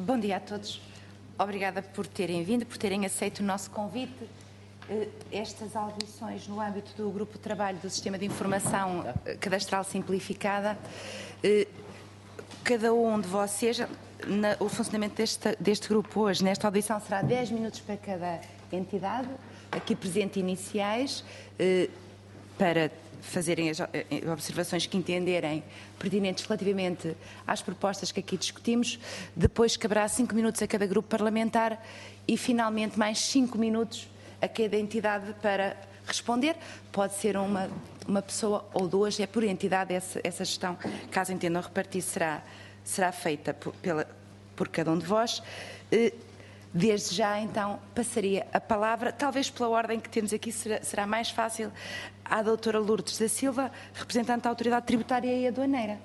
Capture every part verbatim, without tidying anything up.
Bom dia a todos. Obrigada por terem vindo, por terem aceito o nosso convite. Estas audições no âmbito do Grupo de Trabalho do Sistema de Informação Cadastral Simplificada, cada um de vocês, na, o funcionamento deste, deste grupo hoje, nesta audição, será dez minutos para cada entidade, aqui presente iniciais, para fazerem as observações que entenderem pertinentes relativamente às propostas que aqui discutimos. Depois caberá cinco minutos a cada grupo parlamentar e, finalmente, mais cinco minutos a cada entidade para responder. Pode ser uma, uma pessoa ou duas, é por entidade essa, essa gestão, caso entendam repartir, será, será feita por, pela, por cada um de vós. Desde já, então, passaria a palavra, talvez pela ordem que temos aqui, será, será mais fácil, à doutora Lourdes da Silva, representante da Autoridade Tributária e Aduaneira.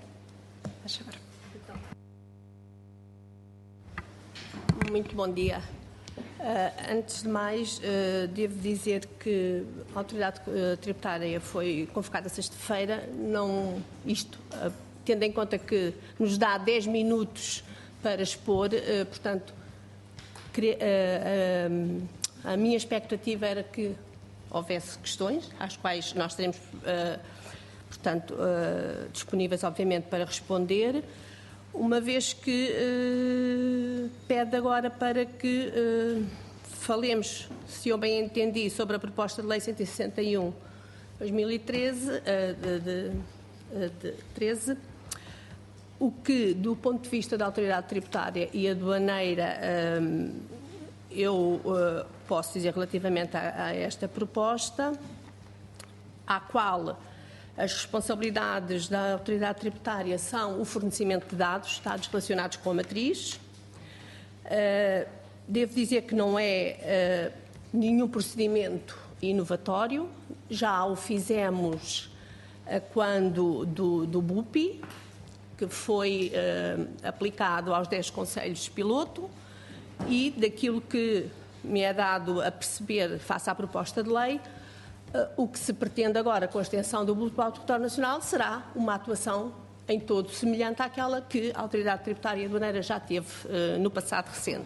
Muito bom dia. Uh, antes de mais, uh, devo dizer que a Autoridade uh, Tributária foi convocada sexta-feira, não isto, uh, tendo em conta que nos dá dez minutos para expor, uh, portanto, cre- uh, uh, a minha expectativa era que houvesse questões, às quais nós estaremos, uh, portanto, uh, disponíveis, obviamente, para responder, uma vez que uh, pede agora para que uh, falemos, se eu bem entendi, sobre a proposta de lei cento e sessenta e um de dois mil e treze, uh, de, de, de treze, o que, do ponto de vista da Autoridade Tributária e Aduaneira, uh, eu uh, posso dizer relativamente a, a esta proposta, à qual as responsabilidades da Autoridade Tributária são o fornecimento de dados, dados relacionados com a matriz. Uh, devo dizer que não é uh, nenhum procedimento inovatório, já o fizemos uh, quando do, do B U P I, que foi uh, aplicado aos dez conselhos de piloto, e daquilo que me é dado a perceber face à proposta de lei, uh, o que se pretende agora com a extensão do B U P I ao território nacional será uma atuação em todo semelhante àquela que a Autoridade Tributária e Aduaneira já teve uh, no passado recente.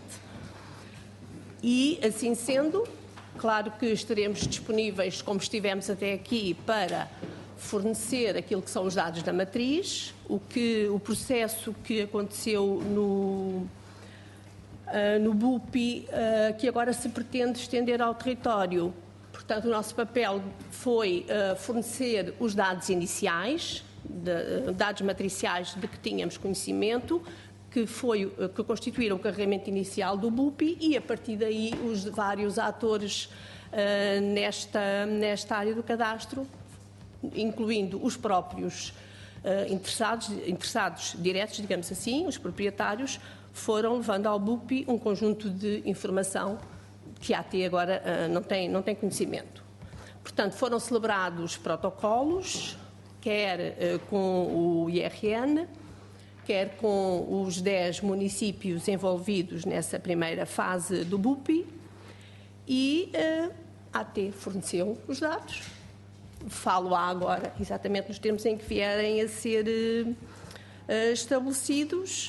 E, assim sendo, claro que estaremos disponíveis, como estivemos até aqui, para fornecer aquilo que são os dados da matriz, o, que, o processo que aconteceu no... Uh, no B U P I, uh, que agora se pretende estender ao território. Portanto, o nosso papel foi uh, fornecer os dados iniciais, de, uh, dados matriciais de que tínhamos conhecimento, que, foi, uh, que constituíram o carregamento inicial do B U P I, e a partir daí os vários atores uh, nesta, nesta área do cadastro, incluindo os próprios uh, interessados, interessados diretos, digamos assim, os proprietários, foram levando ao B U P I um conjunto de informação que até agora uh, não tem, não tem conhecimento. Portanto, foram celebrados protocolos, quer uh, com o I R N, quer com os dez municípios envolvidos nessa primeira fase do B U P I, e uh, a AT forneceu os dados. Falo-a agora exatamente nos termos em que vierem a ser uh, uh, estabelecidos,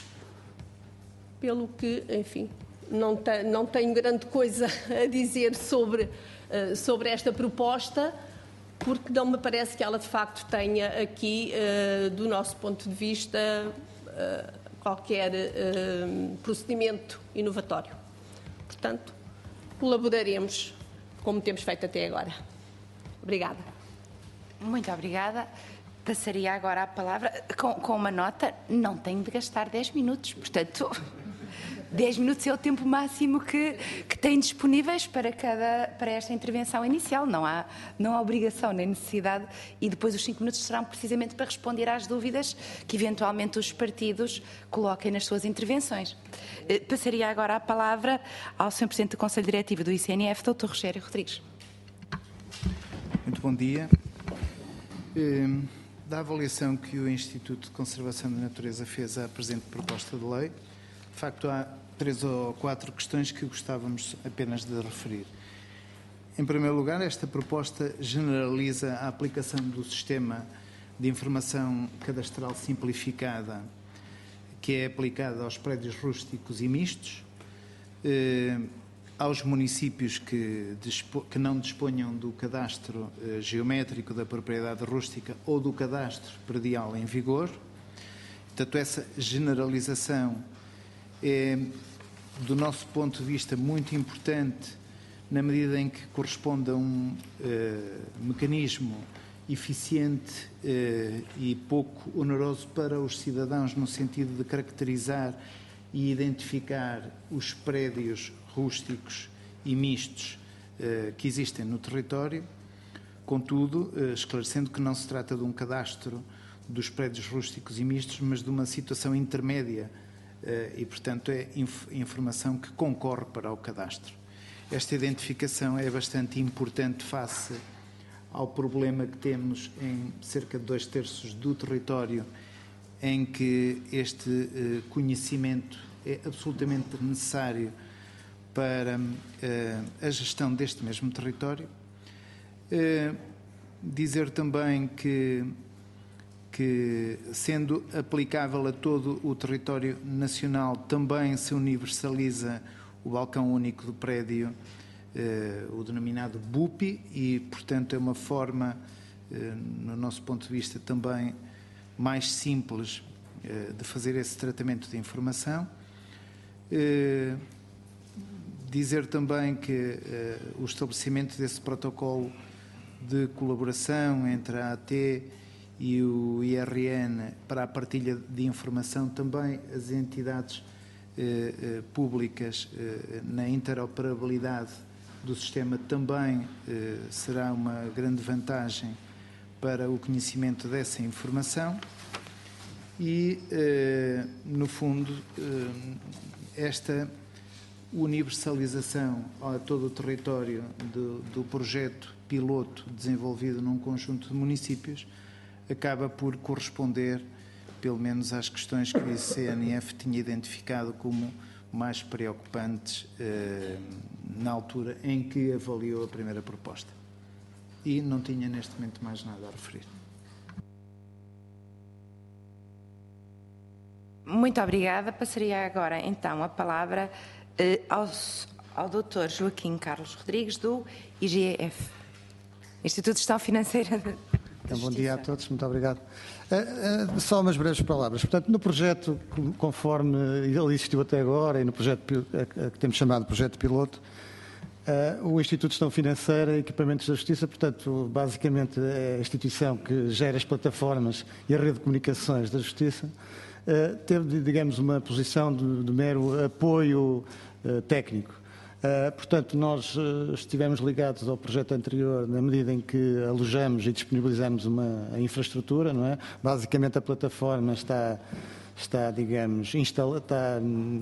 pelo que, enfim, não, te, não tenho grande coisa a dizer sobre, uh, sobre esta proposta, porque não me parece que ela, de facto, tenha aqui, uh, do nosso ponto de vista, uh, qualquer uh, procedimento inovatório. Portanto, colaboraremos como temos feito até agora. Obrigada. Muito obrigada. Passaria agora a palavra, com, com uma nota, não tenho de gastar dez minutos, portanto, dez minutos é o tempo máximo que, que têm disponíveis para, cada, para esta intervenção inicial. Não há, não há obrigação nem necessidade, e depois os cinco minutos serão precisamente para responder às dúvidas que eventualmente os partidos coloquem nas suas intervenções. Passaria agora a palavra ao senhor Presidente do Conselho Diretivo do I C N F, doutor Rogério Rodrigues. Muito bom dia. Da avaliação que o Instituto de Conservação da Natureza fez à presente proposta de lei, de facto há três ou quatro questões que gostávamos apenas de referir. Em primeiro lugar, esta proposta generaliza a aplicação do sistema de informação cadastral simplificada que é aplicada aos prédios rústicos e mistos, aos municípios que, que não disponham do cadastro geométrico da propriedade rústica ou do cadastro predial em vigor. Portanto, essa generalização é, do nosso ponto de vista, muito importante na medida em que corresponde a um uh, mecanismo eficiente uh, e pouco oneroso para os cidadãos, no sentido de caracterizar e identificar os prédios rústicos e mistos uh, que existem no território, contudo, uh, esclarecendo que não se trata de um cadastro dos prédios rústicos e mistos, mas de uma situação intermédia uh, e, portanto, é inf informação que concorre para o cadastro. Esta identificação é bastante importante face ao problema que temos em cerca de dois terços do território, em que este uh, conhecimento é absolutamente necessário para uh, a gestão deste mesmo território. Uh, dizer também que, que, sendo aplicável a todo o território nacional, também se universaliza o balcão único do prédio, eh, o denominado B U P I, e, portanto, é uma forma, eh, no nosso ponto de vista, também mais simples eh, de fazer esse tratamento de informação. Eh, dizer também que eh, o estabelecimento desse protocolo de colaboração entre a A T e o I R N para a partilha de informação, também as entidades Eh, eh, públicas eh, na interoperabilidade do sistema, também eh, será uma grande vantagem para o conhecimento dessa informação e, eh, no fundo, eh, esta universalização a todo o território do, do projeto piloto desenvolvido num conjunto de municípios acaba por corresponder pelo menos às questões que o I C N F tinha identificado como mais preocupantes eh, na altura em que avaliou a primeira proposta. E não tinha neste momento mais nada a referir. Muito obrigada. Passaria agora então a palavra eh, ao, ao doutor Joaquim Carlos Rodrigues, do I G E F, Instituto de Gestão Financeira de Então, bom dia a todos, muito obrigado. Uh, uh, só umas breves palavras. Portanto, no projeto, conforme ele existiu até agora, e no projeto uh, que temos chamado de projeto piloto, uh, o Instituto de Gestão Financeira e Equipamentos da Justiça, portanto, basicamente é a instituição que gera as plataformas e a rede de comunicações da Justiça, uh, teve, digamos, uma posição de, de mero apoio uh, técnico. Uh, portanto, nós uh, estivemos ligados ao projeto anterior na medida em que alojamos e disponibilizamos uma a infraestrutura, não é? Basicamente a plataforma está, está digamos, instala, está,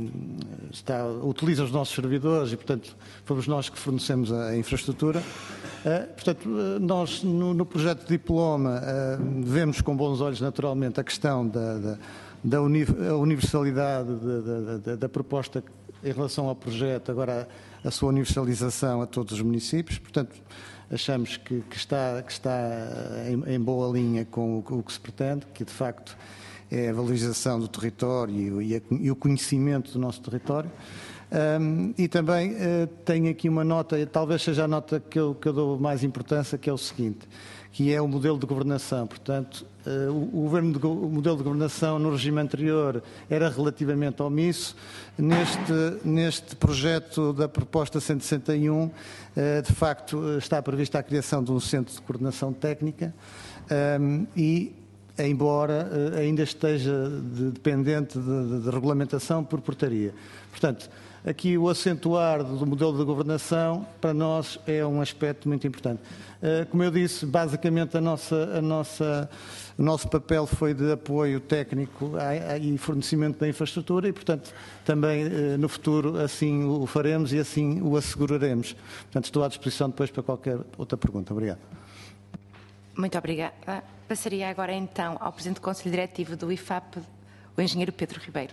está, utiliza os nossos servidores e, portanto, fomos nós que fornecemos a, a infraestrutura. Uh, portanto, uh, nós no, no projeto de diploma uh, vemos com bons olhos, naturalmente, a questão da, da, da uni, a universalidade da, da, da, da proposta em relação ao projeto, agora a sua universalização a todos os municípios. Portanto, achamos que, que está, que está em, em boa linha com o, com o que se pretende, que de facto é a valorização do território e, a, e o conhecimento do nosso território. Um, e também uh, tenho aqui uma nota, talvez seja a nota que eu, que eu dou mais importância, que é o seguinte, que é o modelo de governação. Portanto, uh, o, o, governo de, o modelo de governação no regime anterior era relativamente omisso. Neste, neste projeto da proposta cento e sessenta e um, uh, de facto, está prevista a criação de um centro de coordenação técnica um, e, embora uh, ainda esteja de, dependente de, de, de regulamentação por portaria. Portanto, aqui o acentuar do modelo de governação, para nós, é um aspecto muito importante. Como eu disse, basicamente a nossa, a nossa, o nosso papel foi de apoio técnico e fornecimento da infraestrutura e, portanto, também no futuro assim o faremos e assim o asseguraremos. Portanto, estou à disposição depois para qualquer outra pergunta. Obrigado. Muito obrigada. Passaria agora então ao Presidente do Conselho Diretivo do I F A P, o Engenheiro Pedro Ribeiro.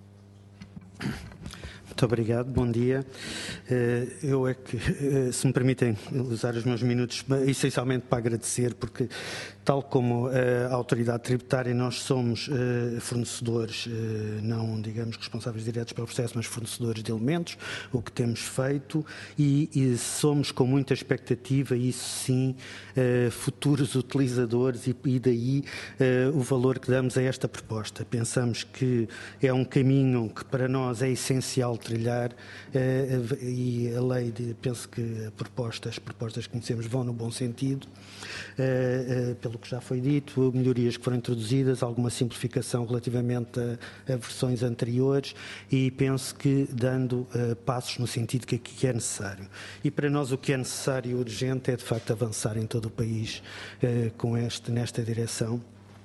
Muito obrigado, bom dia. Eu é que, se me permitem usar os meus minutos, essencialmente para agradecer, porque Tal como a autoridade tributária, nós somos uh, fornecedores, uh, não, digamos, responsáveis diretos pelo processo, mas fornecedores de elementos, o que temos feito, e, e somos com muita expectativa, isso sim, uh, futuros utilizadores, e, e daí uh, o valor que damos a esta proposta. Pensamos que é um caminho que para nós é essencial trilhar, uh, e a lei, de, penso que a proposta, as propostas que conhecemos vão no bom sentido, uh, uh, pelo que já foi dito, melhorias que foram introduzidas, alguma simplificação relativamente a, a versões anteriores, e penso que dando uh, passos no sentido que aqui é necessário. E para nós o que é necessário e urgente é de facto avançar em todo o país uh, com este, nesta direção.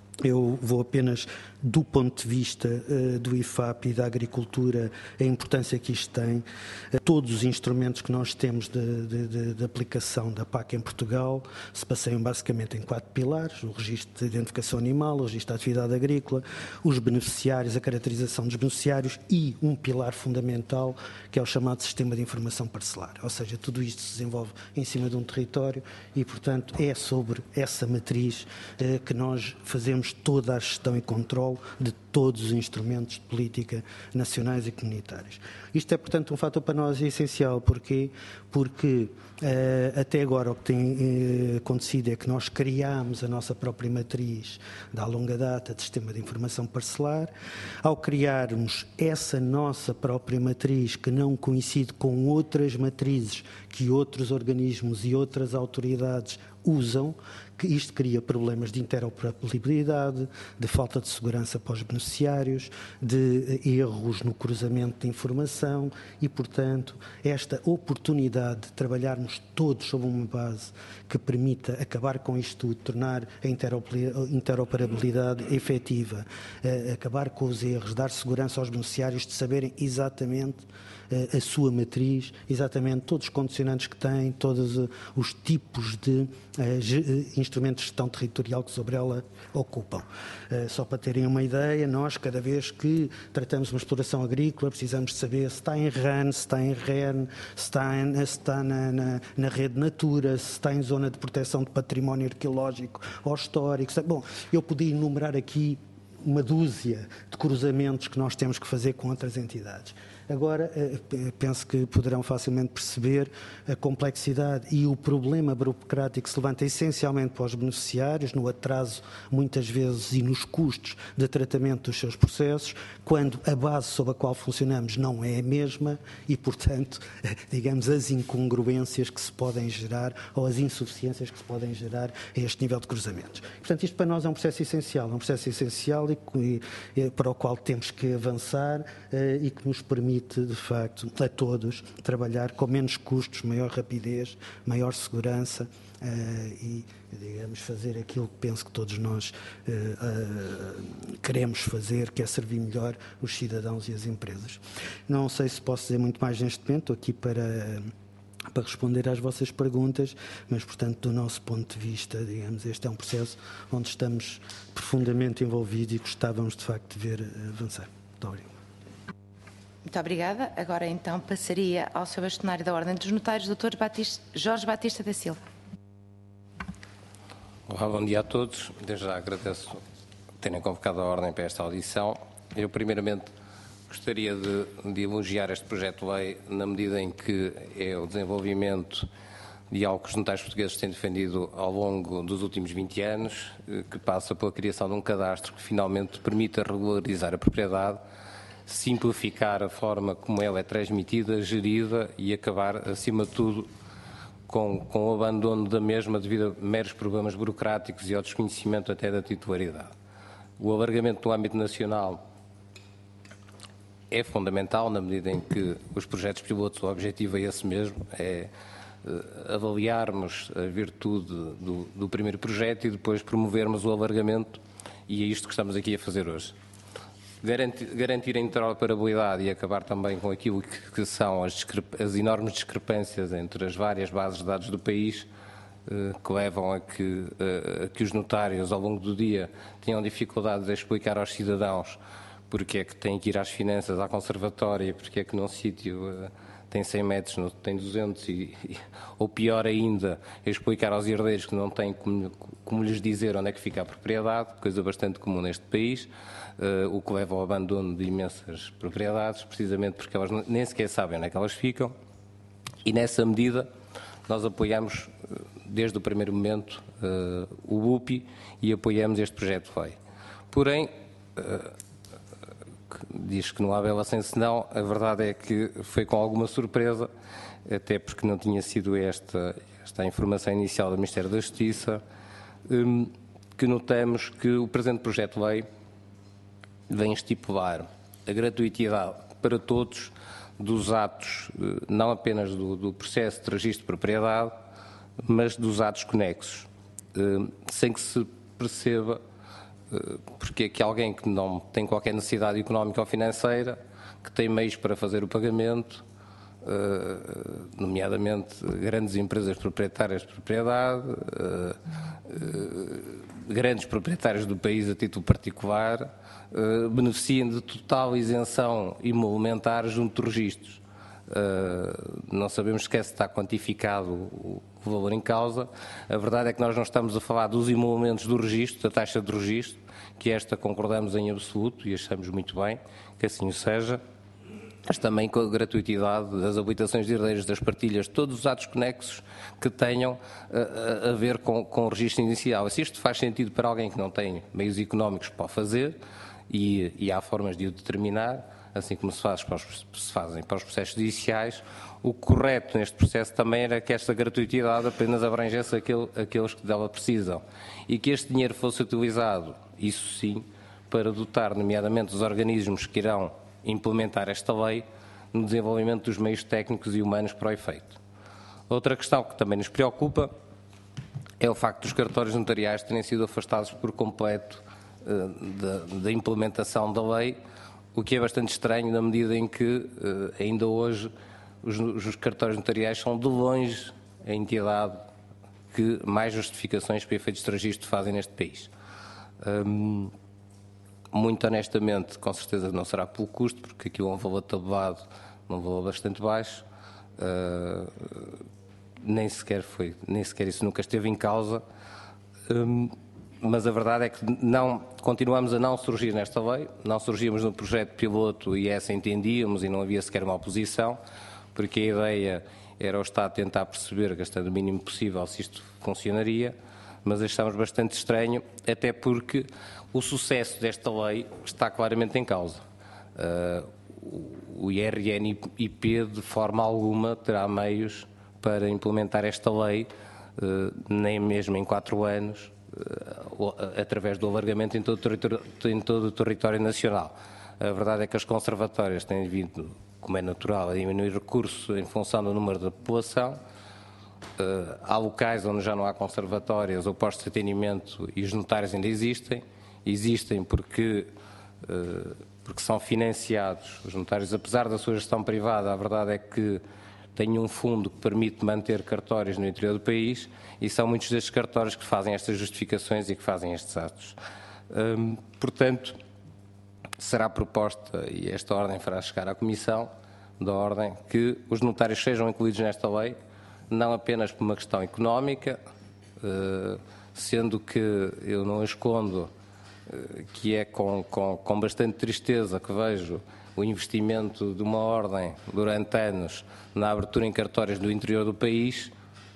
Eu vou apenas, do ponto de vista uh, do I F A P e da agricultura, a importância que isto tem, uh, todos os instrumentos que nós temos de, de, de, de aplicação da P A C em Portugal se baseiam basicamente em quatro pilares: o registro de identificação animal, o registro da atividade agrícola, os beneficiários, a caracterização dos beneficiários e um pilar fundamental que é o chamado Sistema de Informação Parcelar. Ou seja, tudo isto se desenvolve em cima de um território e, portanto, é sobre essa matriz uh, que nós fazemos toda a gestão e controle de todos os instrumentos de política nacionais e comunitários. Isto é, portanto, um fator para nós essencial. Porquê? Porque uh, até agora o que tem uh, acontecido é que nós criámos a nossa própria matriz da longa data de Sistema de Informação Parcelar. Ao criarmos essa nossa própria matriz, que não coincide com outras matrizes que outros organismos e outras autoridades usam, que isto cria problemas de interoperabilidade, de falta de segurança para os beneficiários, de erros no cruzamento de informação e, portanto, esta oportunidade de trabalharmos todos sobre uma base que permita acabar com isto tudo, tornar a interoperabilidade efetiva, acabar com os erros, dar segurança aos beneficiários de saberem exatamente a sua matriz, exatamente todos os condicionantes que têm, todos os tipos de uh, instrumentos de gestão territorial que sobre ela ocupam. Uh, só para terem uma ideia, nós, cada vez que tratamos uma exploração agrícola, precisamos de saber se está em R A N, se está em R E N, se está, em, se está na, na, na rede Natura, se está em zona de proteção de património arqueológico ou histórico. Bom, eu podia enumerar aqui uma dúzia de cruzamentos que nós temos que fazer com outras entidades. Agora, penso que poderão facilmente perceber a complexidade e o problema burocrático que se levanta essencialmente para os beneficiários, no atraso, muitas vezes, e nos custos de tratamento dos seus processos, quando a base sob a qual funcionamos não é a mesma e, portanto, digamos, as incongruências que se podem gerar ou as insuficiências que se podem gerar a este nível de cruzamentos. Portanto, isto para nós é um processo essencial, é um processo essencial e, e, para o qual temos que avançar e que nos permite de facto, a todos, trabalhar com menos custos, maior rapidez, maior segurança uh, e, digamos, fazer aquilo que penso que todos nós uh, uh, queremos fazer, que é servir melhor os cidadãos e as empresas. Não sei se posso dizer muito mais neste momento, aqui para... para responder às vossas perguntas, mas, portanto, do nosso ponto de vista, digamos, este é um processo onde estamos profundamente envolvidos e gostávamos, de facto, de ver avançar. Muito obrigado. Muito obrigada. Agora, então, passaria ao seu bastonário da Ordem dos Notários, doutor Batista, Jorge Batista da Silva. Olá, bom dia a todos. Desde já agradeço terem convocado a Ordem para esta audição. Eu, primeiramente, gostaria de, de elogiar este projeto de lei na medida em que é o desenvolvimento de algo que os notários portugueses têm defendido ao longo dos últimos vinte anos, que passa pela criação de um cadastro que finalmente permita regularizar a propriedade, simplificar a forma como ela é transmitida, gerida e acabar, acima de tudo, com, com o abandono da mesma devido a meros problemas burocráticos e ao desconhecimento até da titularidade. O alargamento do âmbito nacional é fundamental na medida em que os projetos pilotos, o objetivo é esse mesmo, é uh, avaliarmos a virtude do, do primeiro projeto e depois promovermos o alargamento, e é isto que estamos aqui a fazer hoje. Garantir, garantir a interoperabilidade e acabar também com aquilo que, que são as, as enormes discrepâncias entre as várias bases de dados do país, uh, que levam a que, uh, a que os notários ao longo do dia tenham dificuldades a explicar aos cidadãos porque é que têm que ir às finanças, à conservatória, porque é que num sítio uh, tem cem metros, não tem duzentos, e, e, ou pior ainda, explicar aos herdeiros que não têm como, como lhes dizer onde é que fica a propriedade, coisa bastante comum neste país, uh, o que leva ao abandono de imensas propriedades, precisamente porque elas nem sequer sabem onde é que elas ficam, e nessa medida nós apoiamos, desde o primeiro momento, uh, o B U P e apoiamos este projeto de lei. Porém, uh, diz que não há bela sem senão, a verdade é que foi com alguma surpresa, até porque não tinha sido esta, esta a informação inicial do Ministério da Justiça, um, que notamos que o presente projeto de lei vem estipular a gratuitidade para todos dos atos, não apenas do, do processo de registro de propriedade, mas dos atos conexos, um, sem que se perceba porque é que alguém que não tem qualquer necessidade económica ou financeira, que tem meios para fazer o pagamento, nomeadamente grandes empresas proprietárias de propriedade, grandes proprietários do país a título particular, beneficiem de total isenção emolumentar junto de registros. Não sabemos sequer se está quantificado o valor em causa. A verdade é que nós não estamos a falar dos emolumentos do registro, da taxa de registro, que esta concordamos em absoluto e achamos muito bem que assim o seja, mas também com a gratuitidade das habilitações de herdeiros, das partilhas, todos os atos conexos que tenham a, a, a ver com, com o registro inicial. Se isto faz sentido para alguém que não tem meios económicos para o fazer, e, e há formas de o determinar, assim como se, faz para os, se fazem para os processos judiciais, o correto neste processo também era que esta gratuitidade apenas abrangesse aquele, aqueles que dela precisam e que este dinheiro fosse utilizado, isso sim, para dotar nomeadamente os organismos que irão implementar esta lei no desenvolvimento dos meios técnicos e humanos para o efeito. Outra questão que também nos preocupa é o facto dos cartórios notariais terem sido afastados por completo uh, da, da implementação da lei, o que é bastante estranho na medida em que uh, ainda hoje os, os cartórios notariais são de longe a entidade que mais justificações para efeitos de registro fazem neste país. Um, muito honestamente, com certeza não será pelo custo, porque aquilo é um valor tabelado, um valor bastante baixo, uh, nem sequer foi, nem sequer isso nunca esteve em causa, um, mas a verdade é que não, continuamos a não surgir nesta lei, não surgimos no projeto piloto e essa entendíamos e não havia sequer uma oposição, porque a ideia era o Estado tentar perceber, gastando o mínimo possível, se isto funcionaria, mas achamos bastante estranho, até porque o sucesso desta lei está claramente em causa. Uh, o I R N I P, de forma alguma, terá meios para implementar esta lei, uh, nem mesmo em quatro anos, uh, através do alargamento em todo, o em todo o território nacional. A verdade é que as conservatórias têm vindo, como é natural, a diminuir recursos em função do número da população. Uh, há locais onde já não há conservatórias ou postos de atendimento e os notários ainda existem. Existem porque, uh, porque são financiados. Os notários, apesar da sua gestão privada, a verdade é que têm um fundo que permite manter cartórios no interior do país e são muitos destes cartórios que fazem estas justificações e que fazem estes atos. Um, portanto, será proposta, e esta ordem fará chegar à Comissão da Ordem, que os notários sejam incluídos nesta lei, não apenas por uma questão económica, sendo que eu não escondo que é com, com, com bastante tristeza que vejo o investimento de uma ordem durante anos na abertura em cartórios do interior do país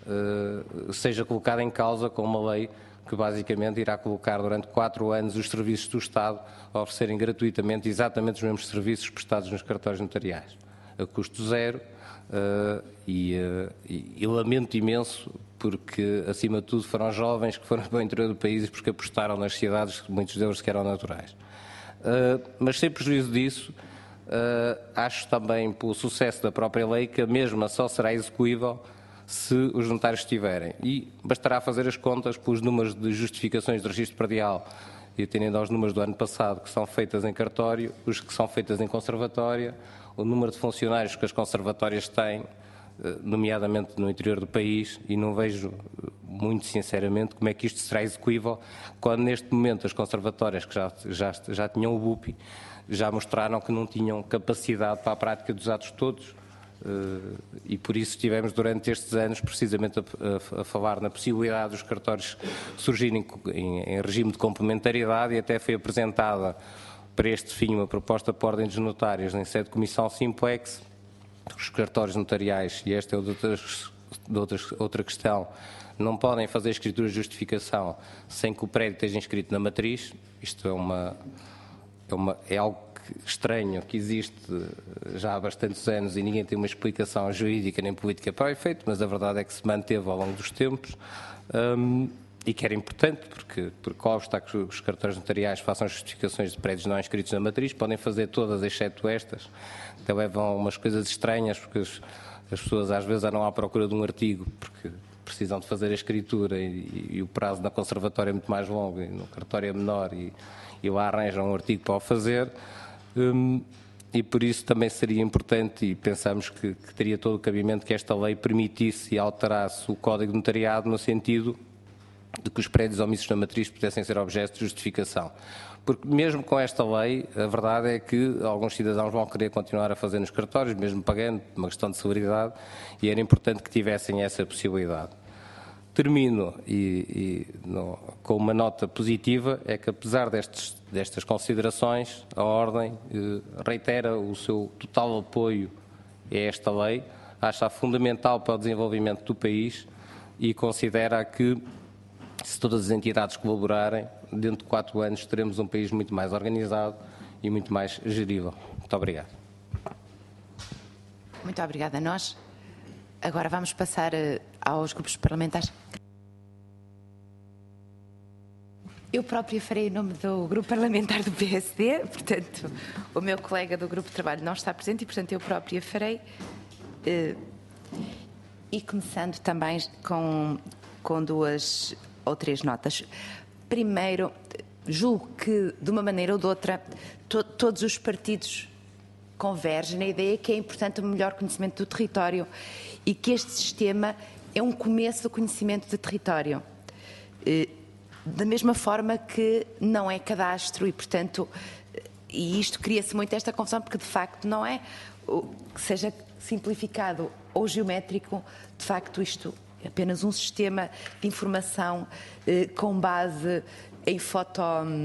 seja colocada em causa com uma lei que basicamente irá colocar durante quatro anos os serviços do Estado a oferecerem gratuitamente exatamente os mesmos serviços prestados nos cartórios notariais, a custo zero. Uh, e, uh, e, e lamento imenso porque, acima de tudo, foram jovens que foram para o interior do país e porque apostaram nas cidades, muitos deles que eram naturais. Uh, mas sem prejuízo disso, uh, acho também, pelo sucesso da própria lei, que a mesma só será execuível se os notários estiverem. E bastará fazer as contas pelos números de justificações de registro predial e atendendo aos números do ano passado que são feitas em cartório, os que são feitas em conservatória, o número de funcionários que as conservatórias têm, nomeadamente no interior do país, e não vejo, muito sinceramente, como é que isto será execuível, quando neste momento as conservatórias que já, já, já tinham o B U P, já mostraram que não tinham capacidade para a prática dos atos todos, e por isso estivemos durante estes anos precisamente a, a, a falar na possibilidade dos cartórios surgirem em, em regime de complementariedade, e até foi apresentada para este fim uma proposta por ordem dos notários em sede de comissão simplex. Os cartórios notariais, e esta é outra, outra, outra questão, não podem fazer escritura de justificação sem que o prédio esteja inscrito na matriz. Isto é, uma, é, uma, é algo estranho que existe já há bastantes anos e ninguém tem uma explicação jurídica nem política para o efeito, mas a verdade é que se manteve ao longo dos tempos, um, e que era importante, porque, porque consta que os cartórios notariais façam justificações de prédios não inscritos na matriz, podem fazer todas, exceto estas. Então levam umas coisas estranhas, porque as, as pessoas às vezes andam à procura de um artigo, porque precisam de fazer a escritura e, e, e o prazo na conservatória é muito mais longo e no cartório é menor, e, e lá arranjam um artigo para o fazer, um, e por isso também seria importante, e pensamos que, que teria todo o cabimento, que esta lei permitisse e alterasse o Código de Notariado no sentido de que os prédios omissos na matriz pudessem ser objeto de justificação. Porque mesmo com esta lei, a verdade é que alguns cidadãos vão querer continuar a fazer nos cartórios, mesmo pagando, uma questão de celeridade, e era importante que tivessem essa possibilidade. Termino e, e, no, com uma nota positiva, é que apesar destes, destas considerações, a Ordem eh, reitera o seu total apoio a esta lei, acha fundamental para o desenvolvimento do país e considera que, se todas as entidades colaborarem, dentro de quatro anos teremos um país muito mais organizado e muito mais gerível. Muito obrigado. Muito obrigada a nós. Agora vamos passar uh, aos grupos parlamentares. Eu própria farei em nome do grupo parlamentar do P S D, portanto, o meu colega do grupo de trabalho não está presente e, portanto, eu própria farei. Uh, e começando também com, com duas ou três notas. Primeiro, julgo que, de uma maneira ou de outra, to todos os partidos convergem na ideia que é importante o melhor conhecimento do território e que este sistema é um começo do conhecimento do território. Da mesma forma que não é cadastro e, portanto, e isto cria-se muito esta confusão, porque de facto não é que seja simplificado ou geométrico, de facto isto é apenas um sistema de informação eh, com base em foto...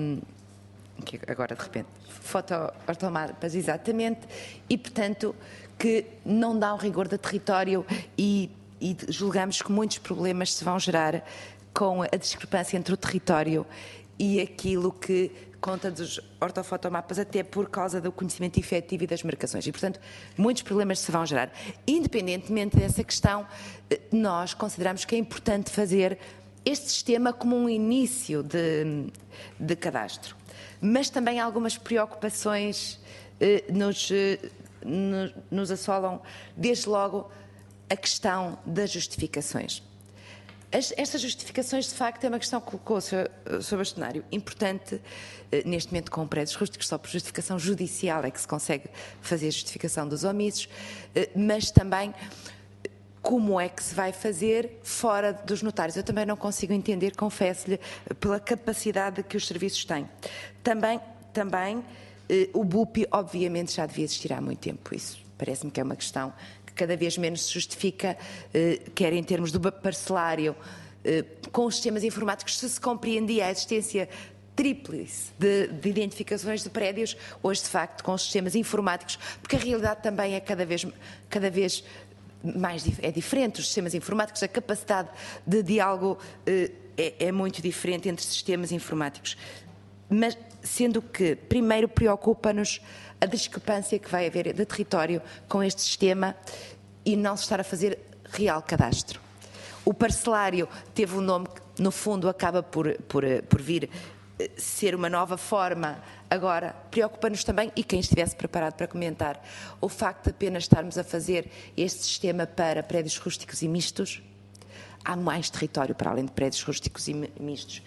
Que agora, de repente, foto-ortomapas, exatamente, e, portanto, que não dá um rigor de território e, e julgamos que muitos problemas se vão gerar com a discrepância entre o território e aquilo que conta dos ortofotomapas, até por causa do conhecimento efetivo e das marcações. E, portanto, muitos problemas se vão gerar. Independentemente dessa questão, nós consideramos que é importante fazer este sistema como um início de, de cadastro. Mas também algumas preocupações eh, nos, eh, nos, nos assolam, desde logo, a questão das justificações. As, estas justificações, de facto, é uma questão que colocou sobre, sobre o cenário importante, eh, neste momento com prédios rústicos, só por justificação judicial é que se consegue fazer a justificação dos omissos, eh, mas também como é que se vai fazer fora dos notários. Eu também não consigo entender, confesso-lhe, pela capacidade que os serviços têm. Também, também eh, o B U P, obviamente, já devia existir há muito tempo. Isso parece-me que é uma questão que cada vez menos se justifica, eh, quer em termos do parcelário, eh, com os sistemas informáticos, se se compreendia a existência tríplice de, de identificações de prédios, hoje, de facto, com os sistemas informáticos, porque a realidade também é cada vez, cada vez mais é diferente. Os sistemas informáticos, a capacidade de diálogo eh, é, é muito diferente entre sistemas informáticos. Mas, sendo que, primeiro, preocupa-nos a discrepância que vai haver de território com este sistema e não se estar a fazer real cadastro. O parcelário teve um nome que, no fundo, acaba por, por, por vir ser uma nova forma. Agora, preocupa-nos também, e quem estivesse preparado para comentar, o facto de apenas estarmos a fazer este sistema para prédios rústicos e mistos. Há mais território para além de prédios rústicos e mistos.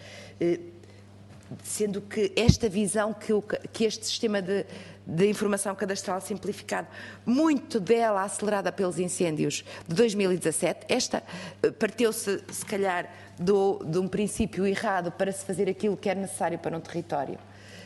Sendo que esta visão que, o, que este sistema de, de informação cadastral simplificado, muito dela acelerada pelos incêndios de dois mil e dezassete, esta partiu-se, se calhar, do, de um princípio errado para se fazer aquilo que é necessário para um território,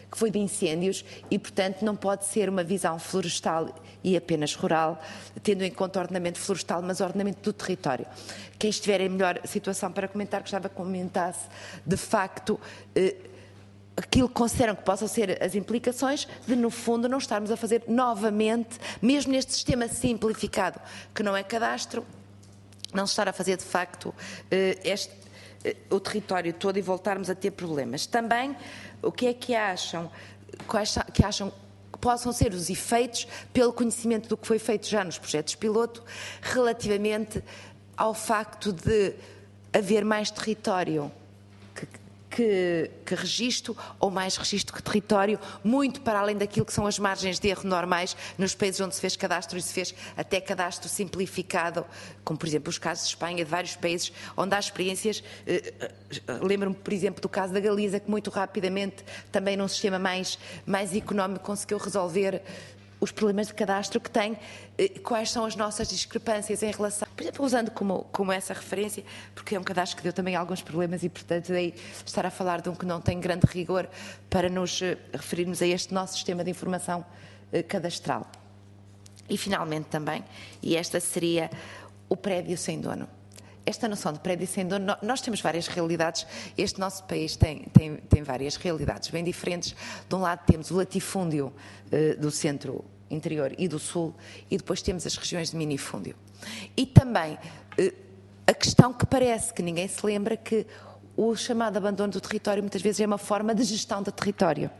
que foi de incêndios e, portanto, não pode ser uma visão florestal e apenas rural, tendo em conta o ordenamento florestal, mas o ordenamento do território. Quem estiver em melhor situação para comentar, gostava que comentasse, de facto, eh, aquilo que consideram que possam ser as implicações de, no fundo, não estarmos a fazer novamente, mesmo neste sistema simplificado, que não é cadastro, não se estar a fazer, de facto, eh, este, eh, o território todo e voltarmos a ter problemas. Também, o que é que acham, quais que acham que possam ser os efeitos, pelo conhecimento do que foi feito já nos projetos piloto, relativamente ao facto de haver mais território que, que, que registro, ou mais registro que território, muito para além daquilo que são as margens de erro normais nos países onde se fez cadastro e se fez até cadastro simplificado, como por exemplo os casos de Espanha, de vários países onde há experiências. Eh, lembro-me, por exemplo, do caso da Galiza, que muito rapidamente, também num sistema mais, mais económico, conseguiu resolver os problemas de cadastro que tem, quais são as nossas discrepâncias em relação, por exemplo, usando como, como essa referência, porque é um cadastro que deu também alguns problemas e, portanto, daí estar a falar de um que não tem grande rigor para nos referirmos a este nosso sistema de informação cadastral. E, finalmente, também, e esta seria o prédio sem dono. Esta noção de prédio sem dono, nós temos várias realidades, este nosso país tem, tem, tem várias realidades bem diferentes. De um lado temos o latifúndio uh, do centro interior e do sul, e depois temos as regiões de minifúndio. E também uh, a questão que parece que ninguém se lembra, que o chamado abandono do território muitas vezes é uma forma de gestão do território.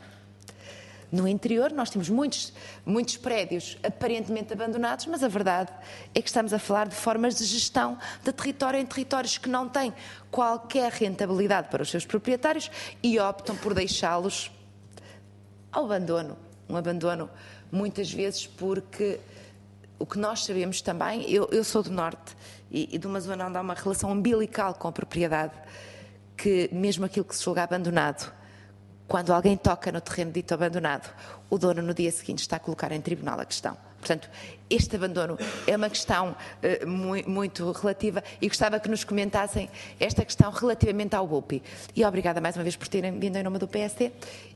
No interior nós temos muitos, muitos prédios aparentemente abandonados, mas a verdade é que estamos a falar de formas de gestão de território em territórios que não têm qualquer rentabilidade para os seus proprietários e optam por deixá-los ao abandono. Um abandono muitas vezes porque o que nós sabemos também, eu, eu sou do Norte e, e de uma zona onde há uma relação umbilical com a propriedade, que mesmo aquilo que se julga abandonado, quando alguém toca no terreno dito abandonado, o dono no dia seguinte está a colocar em tribunal a questão. Portanto, este abandono é uma questão uh, muito, muito relativa e gostava que nos comentassem esta questão relativamente ao B U P I. E obrigada mais uma vez por terem vindo em nome do P S D.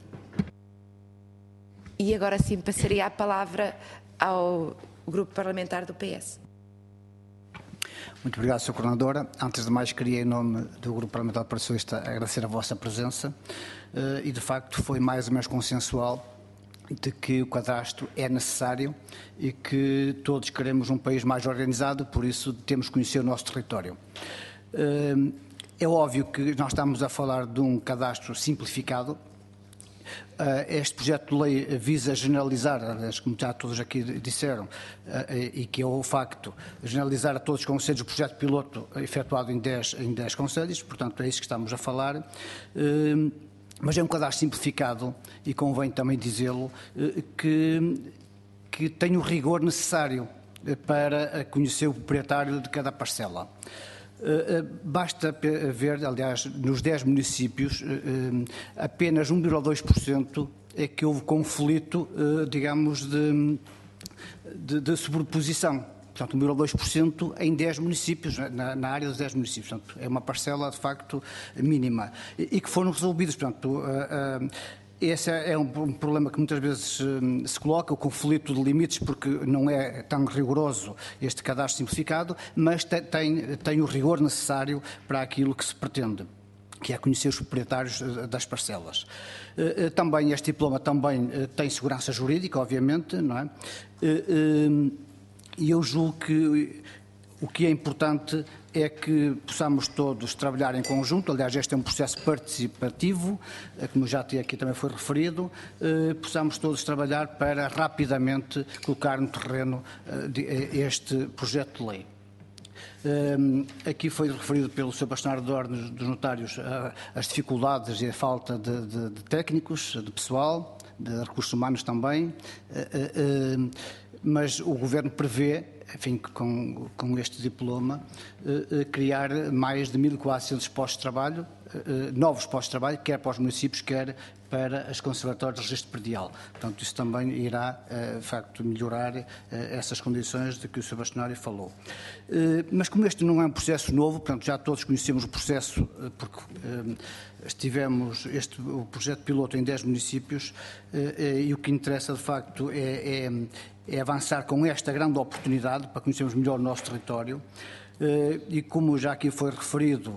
E agora sim passaria a palavra ao grupo parlamentar do P S. Muito obrigado, senhora Coordenadora. Antes de mais, queria, em nome do Grupo Parlamentar do Partido Socialista, agradecer a vossa presença e, de facto, foi mais ou menos consensual de que o cadastro é necessário e que todos queremos um país mais organizado, por isso temos que conhecer o nosso território. É óbvio que nós estamos a falar de um cadastro simplificado. Este projeto de lei visa generalizar, como já todos aqui disseram, e que é o facto de generalizar a todos os concelhos o projeto piloto efetuado em dez, em dez concelhos, portanto é isso que estamos a falar, mas é um cadastro simplificado e convém também dizê-lo que, que tem o rigor necessário para conhecer o proprietário de cada parcela. Basta ver, aliás, nos dez municípios, apenas um vírgula dois por cento é que houve conflito, digamos, de, de, de sobreposição. Portanto, um vírgula dois por cento em dez municípios, na, na área dos dez municípios. Portanto, é uma parcela, de facto, mínima. E, e que foram resolvidos. Portanto, esse é um problema que muitas vezes se coloca, o conflito de limites, porque não é tão rigoroso este cadastro simplificado, mas tem, tem o rigor necessário para aquilo que se pretende, que é conhecer os proprietários das parcelas. Também este diploma também tem segurança jurídica, obviamente, não é? E eu julgo que o que é importante é que possamos todos trabalhar em conjunto. Aliás, este é um processo participativo, como já aqui também foi referido, eh, possamos todos trabalhar para rapidamente colocar no terreno eh, este projeto de lei. Eh, aqui foi referido pelo senhor Bastonário de Ordens dos Notários eh, as dificuldades e a falta de, de, de técnicos, de pessoal, de recursos humanos também. Eh, eh, mas o Governo prevê, enfim, com, com este diploma, eh, criar mais de mil e quatrocentos postos de trabalho, eh, novos postos de trabalho, quer para os municípios, quer para as conservatórias de registro predial. Portanto, isso também irá, eh, de facto, melhorar eh, essas condições de que o senhor Bastonário falou. Eh, mas como este não é um processo novo, portanto, já todos conhecemos o processo, eh, porque eh, estivemos este, o projeto piloto em dez municípios, eh, eh, e o que interessa, de facto, é, é é avançar com esta grande oportunidade para conhecermos melhor o nosso território e, como já aqui foi referido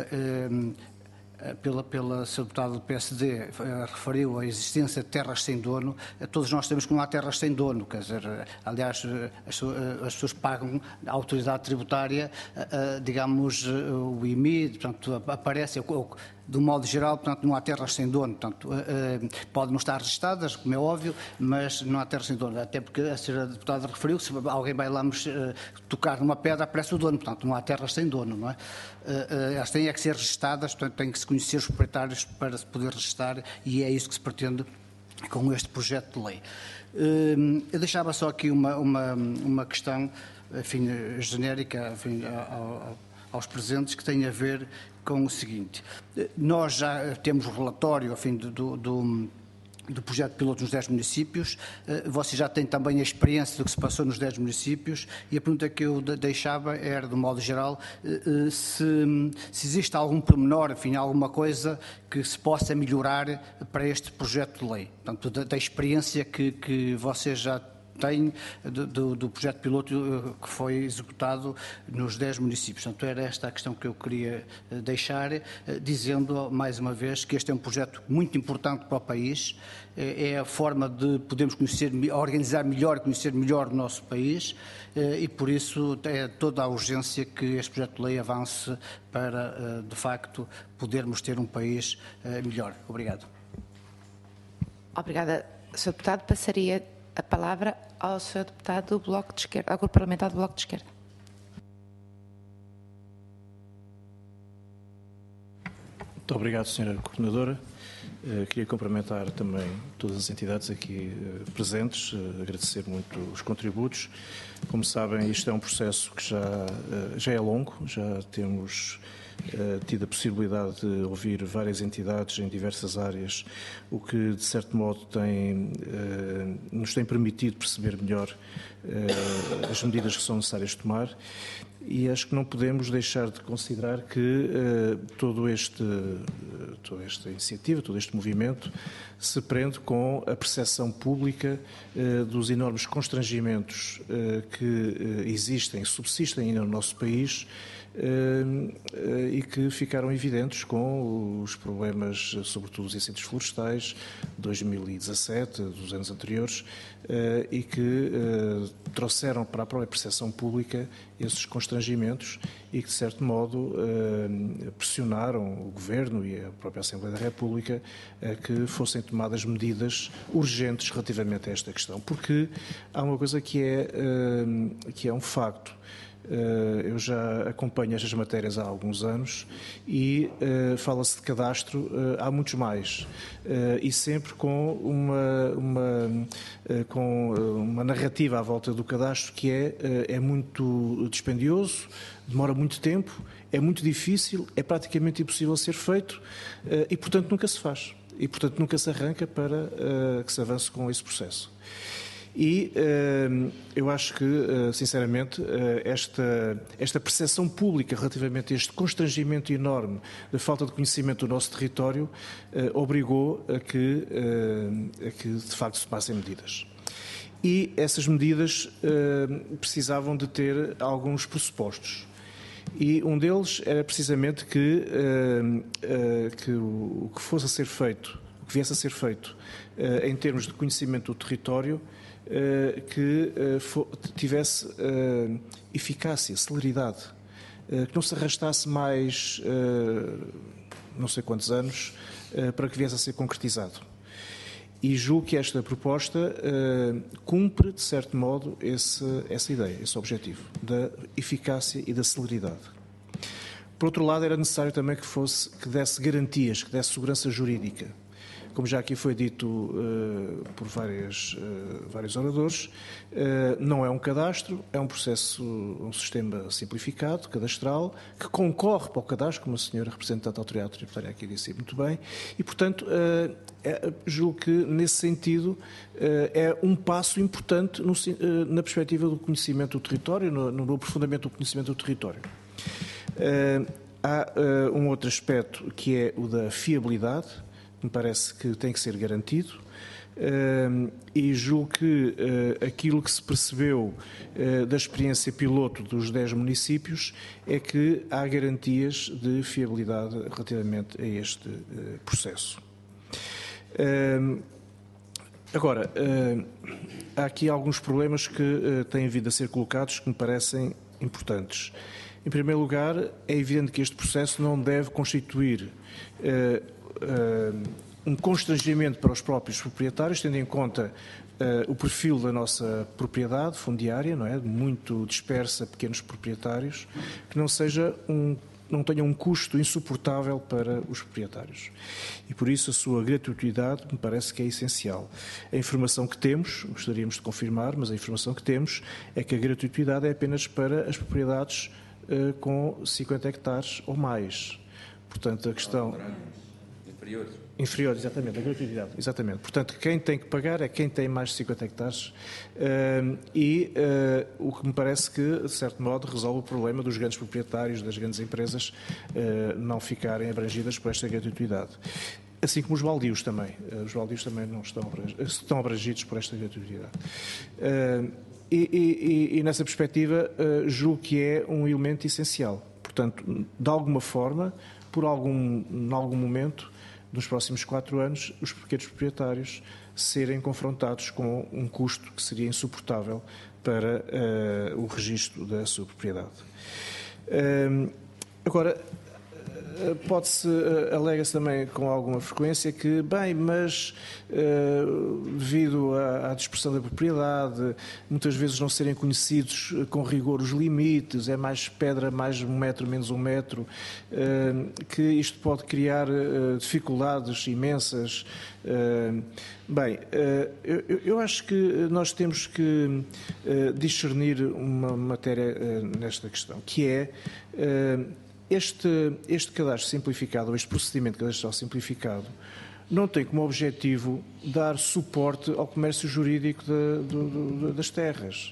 pela, pela senhora deputada do P S D, referiu a existência de terras sem dono. Todos nós sabemos que não há terras sem dono, quer dizer, aliás, as, as pessoas pagam a autoridade tributária, digamos, o I M I, portanto, aparece... De um modo geral, portanto, não há terras sem dono. Portanto, podem não estar registadas, como é óbvio, mas não há terras sem dono. Até porque a senhora deputada referiu que se alguém vai lá tocar numa pedra, aparece o dono. Portanto, não há terras sem dono, não é? Elas têm é que ser registadas, portanto, têm que se conhecer os proprietários para se poder registrar, e é isso que se pretende com este projeto de lei. Eu deixava só aqui uma, uma, uma questão, enfim, genérica, enfim, aos presentes, que tem a ver com o seguinte: nós já temos o relatório, enfim, do, do, do projeto piloto nos dez municípios, vocês já têm também a experiência do que se passou nos dez municípios, e a pergunta que eu deixava era, de um modo geral, se, se existe algum pormenor, enfim, alguma coisa que se possa melhorar para este projeto de lei, portanto, da, da experiência que, que vocês já tem do, do projeto piloto que foi executado nos dez municípios. Portanto, era esta a questão que eu queria deixar, dizendo mais uma vez que este é um projeto muito importante para o país, é a forma de podermos conhecer, organizar melhor, conhecer melhor o nosso país, e por isso é toda a urgência que este projeto de lei avance para, de facto, podermos ter um país melhor. Obrigado. Obrigada, senhor Deputado. Passaria a palavra ao senhor Deputado do Bloco de Esquerda, ao Grupo Parlamentar do Bloco de Esquerda. Muito obrigado, senhora Coordenadora. Uh, queria cumprimentar também todas as entidades aqui uh, presentes, uh, agradecer muito os contributos. Como sabem, isto é um processo que já, uh, já é longo, já temos uh, tido a possibilidade de ouvir várias entidades em diversas áreas, o que, de certo modo, tem, uh, nos tem permitido perceber melhor uh, as medidas que são necessárias tomar. E acho que não podemos deixar de considerar que uh, todo este, uh, toda esta iniciativa, todo este movimento se prende com a percepção pública uh, dos enormes constrangimentos uh, que uh, existem, subsistem ainda no nosso país uh, uh, e que ficaram evidentes com os problemas, sobretudo os incêndios florestais de dois mil e dezassete, dos anos anteriores, uh, e que uh, trouxeram para a própria percepção pública esses constrangimentos e que, de certo modo, pressionaram o Governo e a própria Assembleia da República a que fossem tomadas medidas urgentes relativamente a esta questão. Porque há uma coisa que é, que é um facto. Eu já acompanho estas matérias há alguns anos e uh, fala-se de cadastro uh, há muitos mais uh, e sempre com uma, uma, uh, com uma narrativa à volta do cadastro que é, uh, é muito dispendioso, demora muito tempo, é muito difícil, é praticamente impossível ser feito uh, e, portanto, nunca se faz. E, portanto, nunca se arranca para uh, que se avance com esse processo. E uh, eu acho que, uh, sinceramente, uh, esta, esta percepção pública relativamente a este constrangimento enorme da falta de conhecimento do nosso território uh, obrigou a que, uh, a que, de facto, se tomassem medidas. E essas medidas uh, precisavam de ter alguns pressupostos. E um deles era precisamente que, uh, uh, que o, o que fosse a ser feito, o que viesse a ser feito uh, em termos de conhecimento do território, Uh, que uh, for, tivesse uh, eficácia, celeridade, uh, que não se arrastasse mais uh, não sei quantos anos uh, para que viesse a ser concretizado. E julgo que esta proposta uh, cumpre, de certo modo, esse, essa ideia, esse objetivo da eficácia e da celeridade. Por outro lado, era necessário também que fosse, que desse garantias, que desse segurança jurídica, como já aqui foi dito uh, por várias, uh, vários oradores, uh, não é um cadastro, é um processo, um sistema simplificado, cadastral, que concorre para o cadastro, como a senhora representante da Autoridade Tributária aqui disse muito bem, e, portanto, uh, é, julgo que, nesse sentido, uh, é um passo importante no, uh, na perspectiva do conhecimento do território, no, no aprofundamento do conhecimento do território. Uh, há uh, um outro aspecto que é o da fiabilidade, me parece que tem que ser garantido, uh, e julgo que uh, aquilo que se percebeu uh, da experiência piloto dos dez municípios é que há garantias de fiabilidade relativamente a este uh, processo. Uh, agora, uh, há aqui alguns problemas que uh, têm vindo a ser colocados que me parecem importantes. Em primeiro lugar, é evidente que este processo não deve constituir uh, uh, um constrangimento para os próprios proprietários, tendo em conta uh, o perfil da nossa propriedade fundiária, não é? Muito dispersa a pequenos proprietários, que não seja um, não tenha um custo insuportável para os proprietários. E por isso a sua gratuitidade me parece que é essencial. A informação que temos, gostaríamos de confirmar, mas a informação que temos é que a gratuitidade é apenas para as propriedades com cinquenta hectares ou mais. Portanto, a questão... Inferiores. Inferiores, exatamente, a gratuidade, exatamente. Portanto, quem tem que pagar é quem tem mais de cinquenta hectares uh, e uh, o que me parece que, de certo modo, resolve o problema dos grandes proprietários, das grandes empresas uh, não ficarem abrangidas por esta gratuidade. Assim como os baldios também. Uh, os baldios também não estão, estão abrangidos por esta gratuidade. Uh, E, e, e nessa perspectiva, uh, julgo que é um elemento essencial. Portanto, de alguma forma, por algum, em algum momento, nos próximos quatro anos, os pequenos proprietários serem confrontados com um custo que seria insuportável para uh, o registro da sua propriedade. Uh, agora, pode-se, alega-se também com alguma frequência que, bem, mas uh, devido à, à dispersão da propriedade, muitas vezes não serem conhecidos com rigor os limites, é mais pedra, mais um metro, menos um metro, uh, que isto pode criar uh, dificuldades imensas. Uh, bem, uh, eu, eu acho que nós temos que uh, discernir uma matéria uh, nesta questão, que é... Uh, Este, este cadastro simplificado, ou este procedimento cadastral simplificado, não tem como objetivo dar suporte ao comércio jurídico de, de, de, das terras.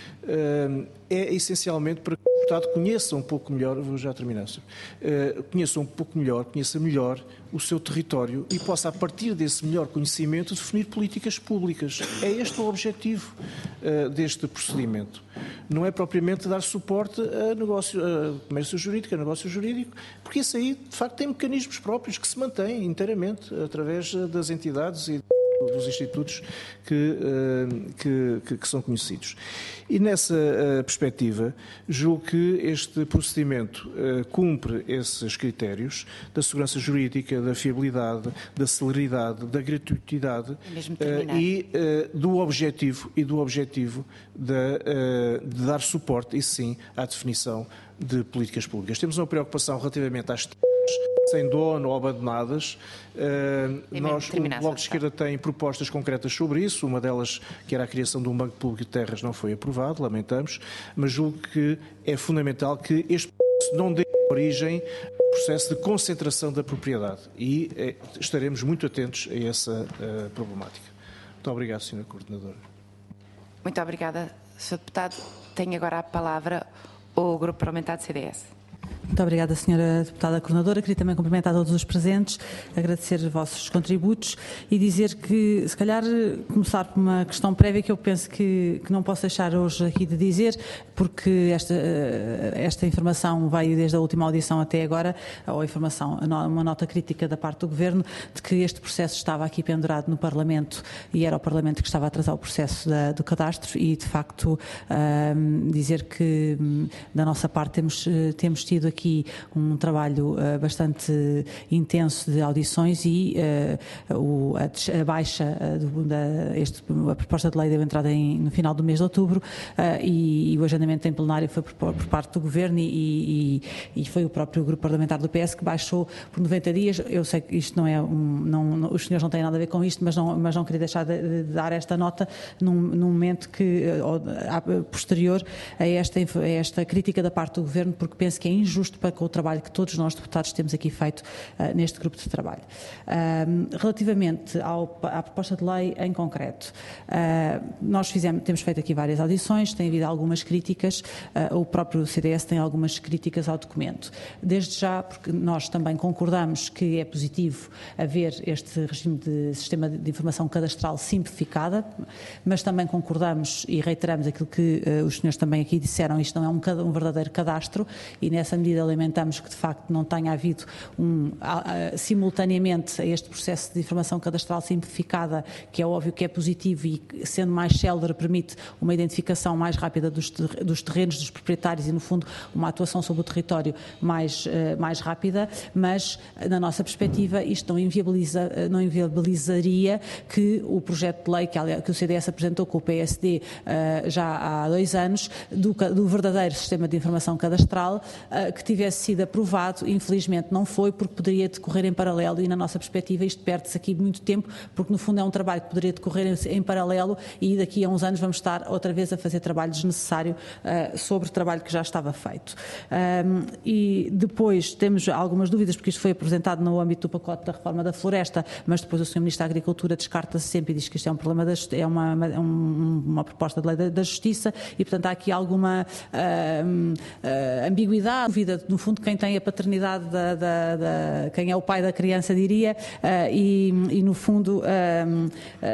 É essencialmente para que o Estado conheça um pouco melhor, vou já terminar, uh, conheça um pouco melhor, conheça melhor o seu território e possa, a partir desse melhor conhecimento, definir políticas públicas. É este o objetivo uh, deste procedimento. Não é propriamente dar suporte a negócio, a comércio jurídico, a negócio jurídico, porque isso aí, de facto, tem mecanismos próprios que se mantêm inteiramente através das entidades e dos institutos que, que, que são conhecidos. E nessa perspectiva, julgo que este procedimento cumpre esses critérios da segurança jurídica, da fiabilidade, da celeridade, da gratuitidade e do objetivo, e do objetivo de, de dar suporte, e sim, à definição de políticas públicas. Temos uma preocupação relativamente às sem dono ou abandonadas. Uh, nós, o Bloco de Esquerda tem propostas concretas sobre isso, uma delas, que era a criação de um banco público de terras, não foi aprovado, lamentamos, mas julgo que é fundamental que este processo não dê origem ao processo de concentração da propriedade e eh, estaremos muito atentos a essa uh, problemática. Muito obrigado, senhora Coordenadora. Muito obrigada, senhor Deputado. Tenho agora a palavra o Grupo Parlamentar do C D S. Muito obrigada, senhora Deputada Coordenadora. Queria também cumprimentar todos os presentes, agradecer os vossos contributos e dizer que, se calhar, começar por uma questão prévia que eu penso que, que não posso deixar hoje aqui de dizer, porque esta, esta informação veio desde a última audição até agora, ou a informação, uma nota crítica da parte do Governo, de que este processo estava aqui pendurado no Parlamento e era o Parlamento que estava a atrasar o processo da, do cadastro e, de facto, um, dizer que, da nossa parte, temos, temos tido aqui aqui um trabalho uh, bastante intenso de audições e uh, o, a, a baixa uh, do, da, este, a proposta de lei deu entrada em, no final do mês de outubro uh, e, e o agendamento em plenário foi por, por parte do Governo e, e, e foi o próprio grupo parlamentar do P S que baixou por noventa dias. Eu sei que isto não é um, não, não, os senhores não têm nada a ver com isto, mas não, mas não queria deixar de, de dar esta nota num, num momento que, uh, posterior a esta, a esta crítica da parte do Governo, porque penso que é injusto para com o trabalho que todos nós deputados temos aqui feito uh, neste grupo de trabalho. Uh, relativamente ao, à proposta de lei em concreto, uh, nós fizemos, temos feito aqui várias audições, tem havido algumas críticas, uh, o próprio C D S tem algumas críticas ao documento. Desde já, porque nós também concordamos que é positivo haver este regime de sistema de informação cadastral simplificada, mas também concordamos e reiteramos aquilo que uh, os senhores também aqui disseram, isto não é um, um verdadeiro cadastro e nessa medida lamentamos que de facto não tenha havido um, a, a, simultaneamente a este processo de informação cadastral simplificada, que é óbvio que é positivo e sendo mais célere permite uma identificação mais rápida dos, dos terrenos, dos proprietários e no fundo uma atuação sobre o território mais, uh, mais rápida, mas na nossa perspectiva isto não, inviabiliza, não inviabilizaria que o projeto de lei que, que o C D S apresentou com o P S D uh, já há dois anos, do, do verdadeiro sistema de informação cadastral, uh, que tivesse sido aprovado. Infelizmente não foi, porque poderia decorrer em paralelo e na nossa perspectiva isto perde-se aqui muito tempo, porque no fundo é um trabalho que poderia decorrer em, em paralelo e daqui a uns anos vamos estar outra vez a fazer trabalho desnecessário uh, sobre o trabalho que já estava feito. Um, e depois temos algumas dúvidas, porque isto foi apresentado no âmbito do pacote da reforma da floresta, mas depois o senhor Ministro da Agricultura descarta-se sempre e diz que isto é um problema, da, é uma, uma, uma proposta de lei da, da Justiça e portanto há aqui alguma uh, uh, ambiguidade, dúvida no fundo quem tem a paternidade da, da, da quem é o pai da criança diria uh, e, e no fundo uh,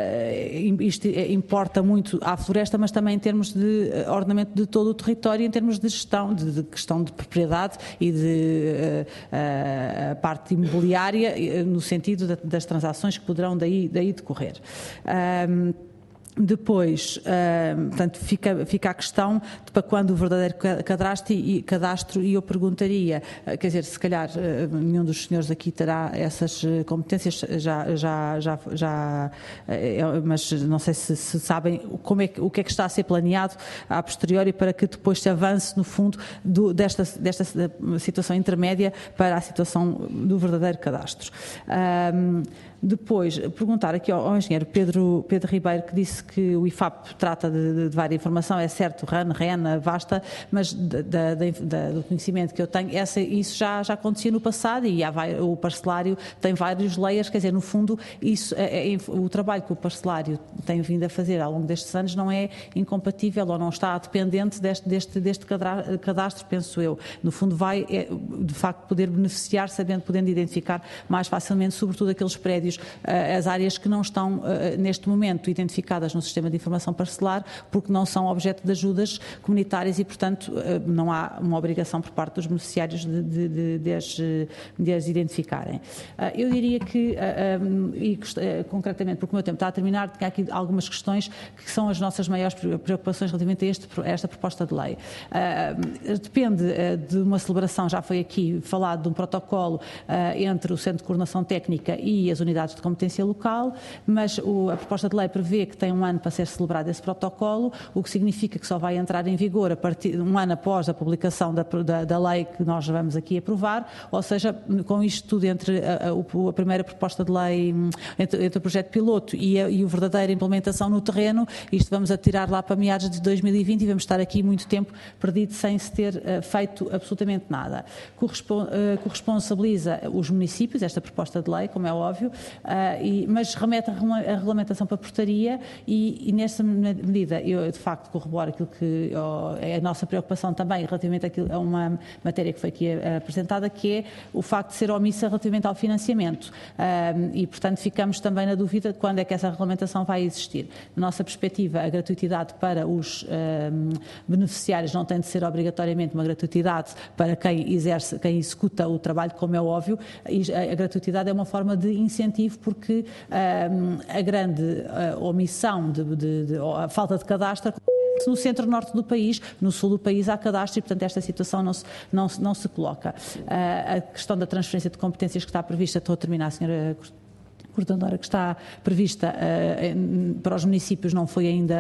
uh, isto importa muito à floresta, mas também em termos de ordenamento de todo o território, em termos de gestão, de, de questão de propriedade e de uh, uh, parte imobiliária no sentido de, das transações que poderão daí, daí decorrer. Um, Depois, uh, portanto, fica, fica a questão de para quando o verdadeiro cadastro e, cadastro, e eu perguntaria, uh, quer dizer, se calhar uh, nenhum dos senhores aqui terá essas uh, competências, já, já, já, já uh, mas não sei se, se sabem como é que, o que é que está a ser planeado a posteriori para que depois se avance, no fundo, do, desta, desta situação intermédia para a situação do verdadeiro cadastro. Um, Depois, perguntar aqui ao, ao engenheiro Pedro, Pedro Ribeiro, que disse que o I F A P trata de, de várias informação, é certo, R A N, R E N, Vasta, mas da, da, da, do conhecimento que eu tenho, essa, isso já, já acontecia no passado e há, o parcelário tem vários layers, quer dizer, no fundo, isso, é, é, o trabalho que o parcelário tem vindo a fazer ao longo destes anos não é incompatível ou não está dependente deste, deste, deste cadastro, penso eu. No fundo, vai, é, de facto, poder beneficiar, sabendo, podendo identificar mais facilmente, sobretudo aqueles prédios, as áreas que não estão neste momento identificadas no sistema de informação parcelar porque não são objeto de ajudas comunitárias e, portanto, não há uma obrigação por parte dos beneficiários de, de, de, de, as, de as identificarem. Eu diria que, e concretamente, porque o meu tempo está a terminar, tinha aqui algumas questões que são as nossas maiores preocupações relativamente a, este, a esta proposta de lei. Depende de uma celebração, já foi aqui falado de um protocolo entre o Centro de Coordenação Técnica e as unidades de competência local, mas o, a proposta de lei prevê que tem um ano para ser celebrado esse protocolo, o que significa que só vai entrar em vigor a partir um ano após a publicação da, da, da lei que nós vamos aqui aprovar, ou seja, com isto tudo entre a, a, a primeira proposta de lei, entre, entre o projeto piloto e a, e a verdadeira implementação no terreno, isto vamos atirar lá para meados de dois mil e vinte e vamos estar aqui muito tempo perdido sem se ter uh, feito absolutamente nada. Correspon, uh, corresponsabiliza os municípios, esta proposta de lei, como é óbvio, Uh, e, mas remete a, a regulamentação para a portaria e, e nessa medida eu de facto corroboro aquilo que oh, é a nossa preocupação também relativamente àquilo, a uma matéria que foi aqui uh, apresentada, que é o facto de ser omissa relativamente ao financiamento uh, e portanto ficamos também na dúvida de quando é que essa regulamentação vai existir. Na nossa perspectiva, a gratuitidade para os uh, beneficiários não tem de ser obrigatoriamente uma gratuitidade para quem exerce, quem executa o trabalho, como é óbvio, e a, a gratuitidade é uma forma de incentivo porque um, a grande uh, omissão, de, de, de, a falta de cadastro no centro-norte do país, no sul do país há cadastro e, portanto, esta situação não se, não, não se coloca. Uh, a questão da transferência de competências que está prevista, estou a terminar, senhora coordenadora, que está prevista uh, para os municípios não foi ainda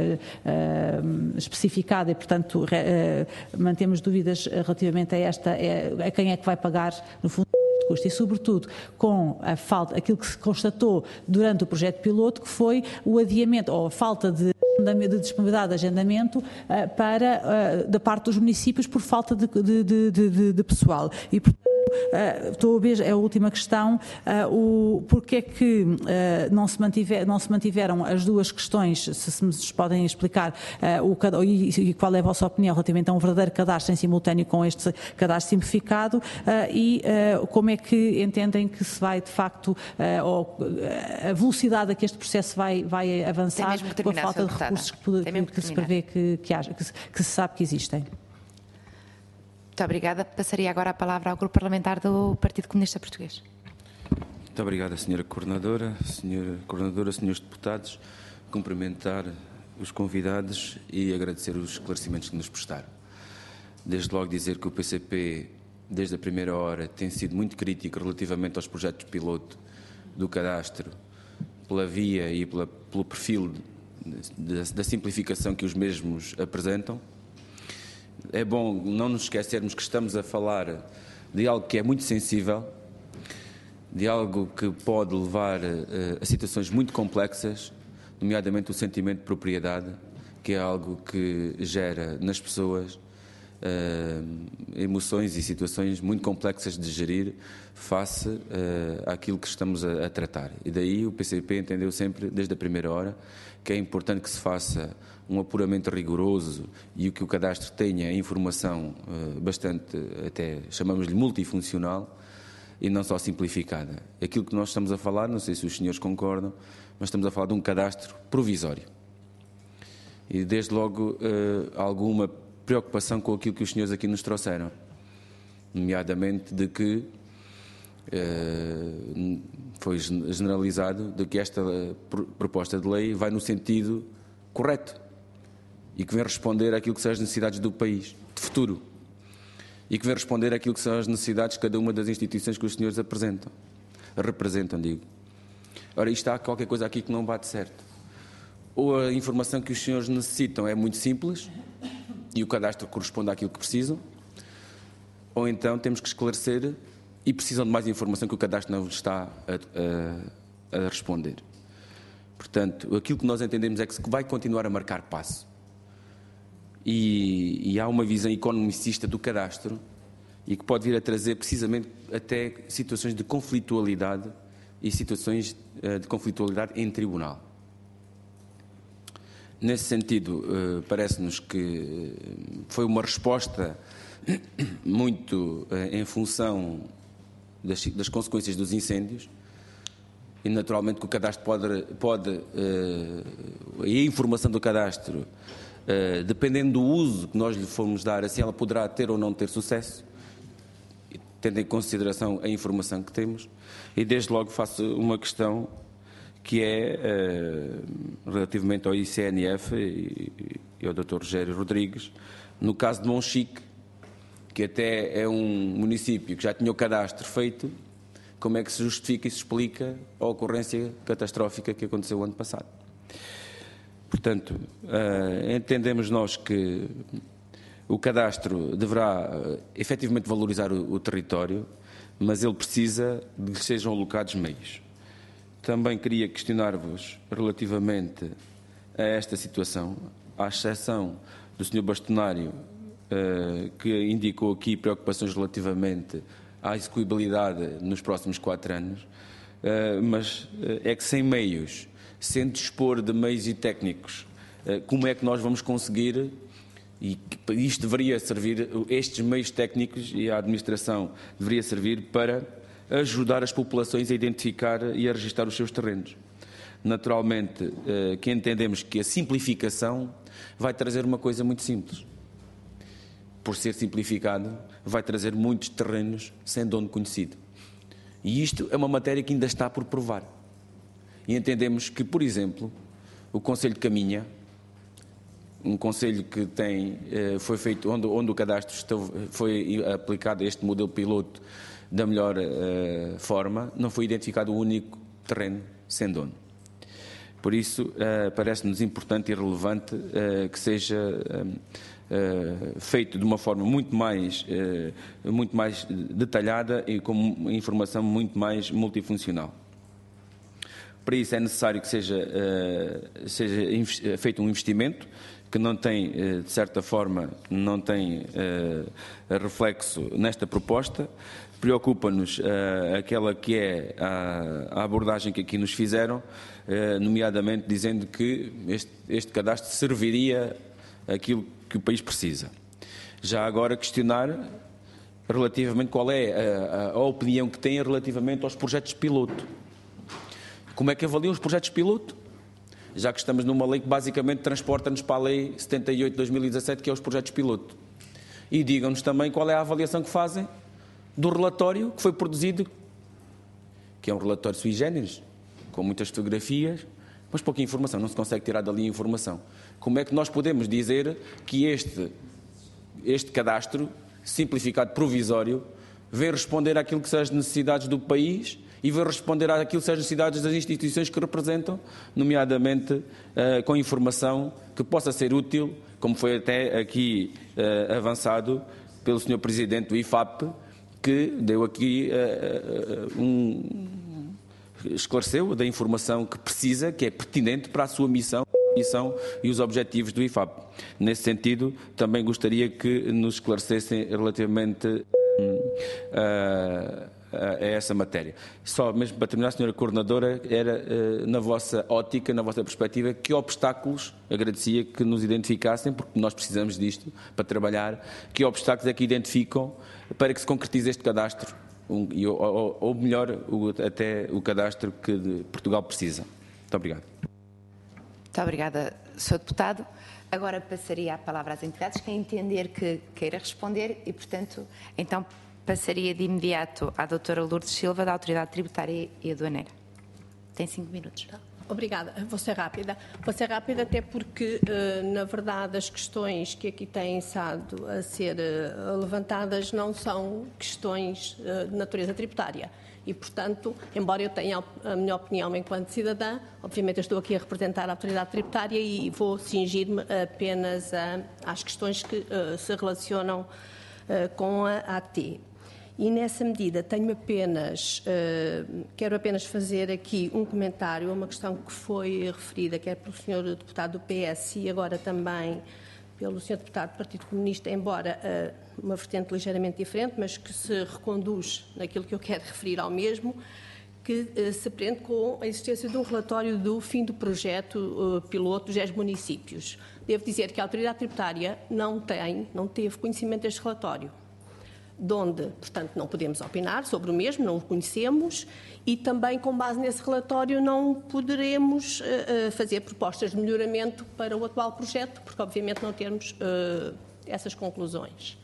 uh, uh, especificada e, portanto, uh, mantemos dúvidas relativamente a esta, a quem é que vai pagar, no fundo, de custo e, sobretudo, com a falta, aquilo que se constatou durante o projeto piloto, que foi o adiamento ou a falta de de disponibilidade de agendamento uh, para, uh, da parte dos municípios por falta de, de, de, de, de pessoal. E, portanto, Uh, estou a ver, é a última questão, uh, o, porque é que uh, não, se mantiver, não se mantiveram as duas questões, se, se me podem explicar, uh, o, e, e qual é a vossa opinião relativamente a um verdadeiro cadastro em simultâneo com este cadastro simplificado, uh, e uh, como é que entendem que se vai, de facto, uh, ou, uh, a velocidade a que este processo vai, vai avançar com a falta de recursos que, que, que se prevê que, que, haja, que, se, que se sabe que existem. Muito obrigada. Passaria agora a palavra ao Grupo Parlamentar do Partido Comunista Português. Muito obrigada, senhora Coordenadora, senhora Coordenadora, senhores deputados. Cumprimentar os convidados e agradecer os esclarecimentos que nos prestaram. Desde logo dizer que o P C P, desde a primeira hora, tem sido muito crítico relativamente aos projetos piloto do cadastro, pela via e pela, pelo perfil de, de, da simplificação que os mesmos apresentam. É bom não nos esquecermos que estamos a falar de algo que é muito sensível, de algo que pode levar uh, a situações muito complexas, nomeadamente o sentimento de propriedade, que é algo que gera nas pessoas uh, emoções e situações muito complexas de gerir face uh, àquilo que estamos a, a tratar. E daí o P C P entendeu sempre, desde a primeira hora, que é importante que se faça um apuramento rigoroso e o que o cadastro tenha informação uh, bastante, até chamamos-lhe multifuncional, e não só simplificada. Aquilo que nós estamos a falar, não sei se os senhores concordam, mas estamos a falar de um cadastro provisório. E desde logo uh, alguma preocupação com aquilo que os senhores aqui nos trouxeram, nomeadamente de que uh, foi generalizado de que esta proposta de lei vai no sentido correto e que vem responder àquilo que são as necessidades do país, de futuro, e que vem responder àquilo que são as necessidades de cada uma das instituições que os senhores apresentam, representam, digo. Ora, isto há qualquer coisa aqui que não bate certo. Ou a informação que os senhores necessitam é muito simples e o cadastro corresponde àquilo que precisam, ou então temos que esclarecer e precisam de mais informação que o cadastro não está a, a, a responder. Portanto, aquilo que nós entendemos é que vai continuar a marcar passo. E, e há uma visão economicista do cadastro e que pode vir a trazer precisamente até situações de conflitualidade e situações uh, de conflitualidade em tribunal. Nesse sentido, uh, parece-nos que foi uma resposta muito uh, em função das, das consequências dos incêndios e naturalmente que o cadastro pode, pode uh, a informação do cadastro, Uh, dependendo do uso que nós lhe formos dar, assim ela poderá ter ou não ter sucesso, tendo em consideração a informação que temos. E desde logo faço uma questão que é uh, relativamente ao I C N F e, e ao doutor Rogério Rodrigues, no caso de Monchique, que até é um município que já tinha o cadastro feito, como é que se justifica e se explica a ocorrência catastrófica que aconteceu o ano passado? Portanto, uh, entendemos nós que o cadastro deverá uh, efetivamente valorizar o, o território, mas ele precisa de que sejam alocados meios. Também queria questionar-vos relativamente a esta situação, à exceção do senhor Bastonário, uh, que indicou aqui preocupações relativamente à execuibilidade nos próximos quatro anos, uh, mas uh, é que sem meios, sem dispor de meios e técnicos, como é que nós vamos conseguir, e isto deveria servir, estes meios técnicos e a administração deveria servir para ajudar as populações a identificar e a registrar os seus terrenos. Naturalmente, que entendemos que a simplificação vai trazer uma coisa muito simples. Por ser simplificado, vai trazer muitos terrenos sem dono conhecido. E isto é uma matéria que ainda está por provar. E entendemos que, por exemplo, o Concelho de Caminha, um concelho que tem, foi feito, onde, onde o cadastro esteve, foi aplicado este modelo piloto da melhor uh, forma, não foi identificado o único terreno sem dono. Por isso, uh, parece-nos importante e relevante uh, que seja uh, uh, feito de uma forma muito mais, uh, muito mais detalhada e com informação muito mais multifuncional. Para isso é necessário que seja, uh, seja feito um investimento que não tem, uh, de certa forma, não tem uh, reflexo nesta proposta. Preocupa-nos uh, aquela que é a, a abordagem que aqui nos fizeram, uh, nomeadamente dizendo que este, este cadastro serviria aquilo que o país precisa. Já agora questionar relativamente qual é a, a, a opinião que tem relativamente aos projetos piloto. Como é que avaliam os projetos piloto? Já que estamos numa lei que basicamente transporta-nos para a lei setenta e oito de dois mil e dezassete, que é os projetos piloto. E digam-nos também qual é a avaliação que fazem do relatório que foi produzido, que é um relatório sui generis, com muitas fotografias, mas pouca informação, não se consegue tirar dali informação. Como é que nós podemos dizer que este, este cadastro, simplificado provisório, vem responder àquilo que são as necessidades do país e vem responder àquilo que são as necessidades das instituições que representam, nomeadamente uh, com informação que possa ser útil, como foi até aqui uh, avançado pelo senhor Presidente do I F A P, que deu aqui uh, uh, um, esclareceu da informação que precisa, que é pertinente para a sua missão, missão e os objetivos do I F A P. Nesse sentido, também gostaria que nos esclarecessem relativamente uh, a essa matéria. Só mesmo para terminar, senhora Coordenadora, era uh, na vossa ótica, na vossa perspectiva, que obstáculos, agradecia que nos identificassem, porque nós precisamos disto para trabalhar, que obstáculos é que identificam para que se concretize este cadastro, um, ou, ou melhor, o, até o cadastro que Portugal precisa. Muito obrigado. Muito obrigada, senhor Deputado. Agora passaria a palavra às entidades, quem entender que queira responder e, portanto, então passaria de imediato à doutora Lourdes Silva, da Autoridade Tributária e Aduaneira. Tem cinco minutos. Obrigada. Vou ser rápida. Vou ser rápida até porque, na verdade, as questões que aqui têm estado a ser levantadas não são questões de natureza tributária. E, portanto, embora eu tenha a minha opinião enquanto cidadã, obviamente eu estou aqui a representar a Autoridade Tributária e vou cingir-me apenas a, às questões que uh, se relacionam uh, com a A T. E, nessa medida, tenho apenas, uh, quero apenas fazer aqui um comentário a uma questão que foi referida, quer pelo senhor Deputado do P S e agora também pelo senhor Deputado do Partido Comunista, embora uh, uma vertente ligeiramente diferente, mas que se reconduz naquilo que eu quero referir ao mesmo, que uh, se prende com a existência de um relatório do fim do projeto uh, piloto dos dez municípios. Devo dizer que a Autoridade Tributária não tem, não teve conhecimento deste relatório, de onde, portanto, não podemos opinar sobre o mesmo, não o conhecemos e também, com base nesse relatório, não poderemos uh, fazer propostas de melhoramento para o atual projeto, porque, obviamente, não temos uh, essas conclusões.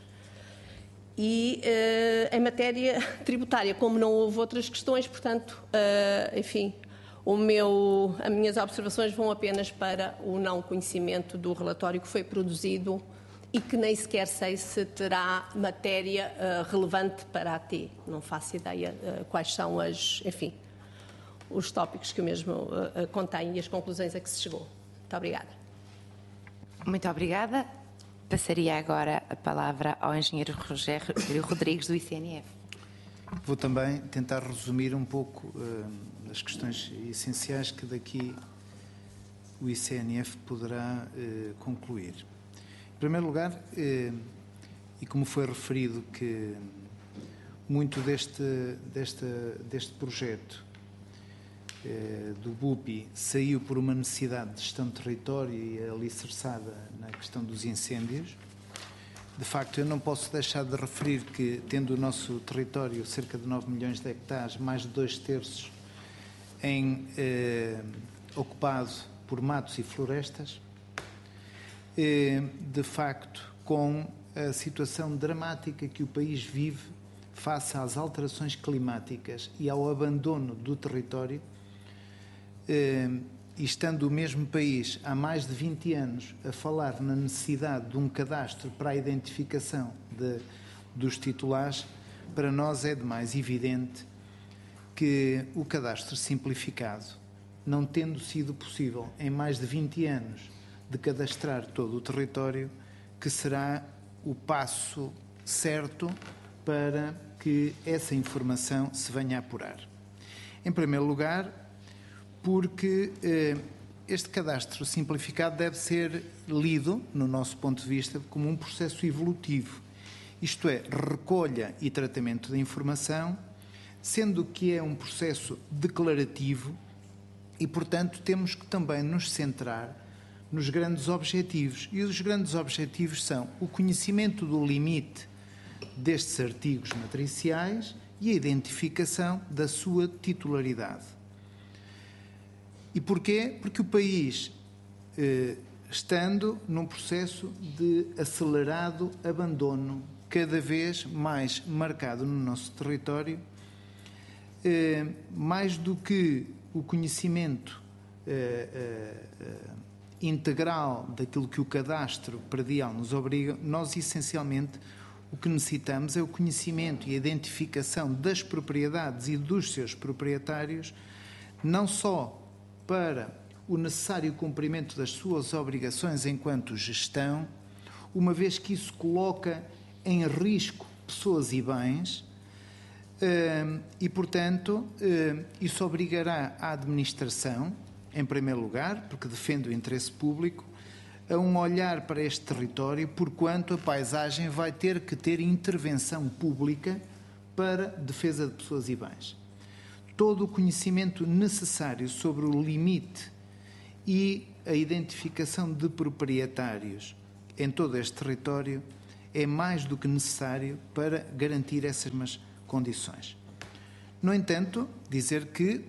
E, uh, em matéria tributária, como não houve outras questões, portanto, uh, enfim, o meu, as minhas observações vão apenas para o não conhecimento do relatório que foi produzido e que nem sequer sei se terá matéria uh, relevante para a T. Não faço ideia uh, quais são as, enfim, os tópicos que o mesmo uh, uh, contém e as conclusões a que se chegou. Muito obrigada. Muito obrigada. Passaria agora a palavra ao engenheiro Rogério Rodrigues, do I C N F. Vou também tentar resumir um pouco uh, as questões essenciais que daqui o I C N F poderá uh, concluir. Em primeiro lugar, eh, e como foi referido que muito deste, deste, deste projeto eh, do B U P I saiu por uma necessidade de gestão de território e alicerçada na questão dos incêndios, de facto eu não posso deixar de referir que, tendo o nosso território cerca de nove milhões de hectares, mais de dois terços em, eh, ocupado por matos e florestas, de facto, com a situação dramática que o país vive face às alterações climáticas e ao abandono do território, e estando o mesmo país há mais de vinte anos a falar na necessidade de um cadastro para a identificação de, dos titulares, para nós é de mais evidente que o cadastro simplificado, não tendo sido possível em mais de vinte anos de cadastrar todo o território, que será o passo certo para que essa informação se venha a apurar. Em primeiro lugar, porque eh, este cadastro simplificado deve ser lido, no nosso ponto de vista, como um processo evolutivo, isto é, recolha e tratamento da informação, sendo que é um processo declarativo e, portanto, temos que também nos centrar nos grandes objetivos. E os grandes objetivos são o conhecimento do limite destes artigos matriciais e a identificação da sua titularidade. E porquê? Porque o país, eh, estando num processo de acelerado abandono, cada vez mais marcado no nosso território, eh, mais do que o conhecimento eh, eh, integral daquilo que o cadastro predial nos obriga, nós essencialmente o que necessitamos é o conhecimento e a identificação das propriedades e dos seus proprietários, não só para o necessário cumprimento das suas obrigações enquanto gestão, uma vez que isso coloca em risco pessoas e bens, e, portanto, isso obrigará a administração, em primeiro lugar, porque defende o interesse público, a um olhar para este território, porquanto a paisagem vai ter que ter intervenção pública para defesa de pessoas e bens. Todo o conhecimento necessário sobre o limite e a identificação de proprietários em todo este território é mais do que necessário para garantir essas condições. No entanto, dizer que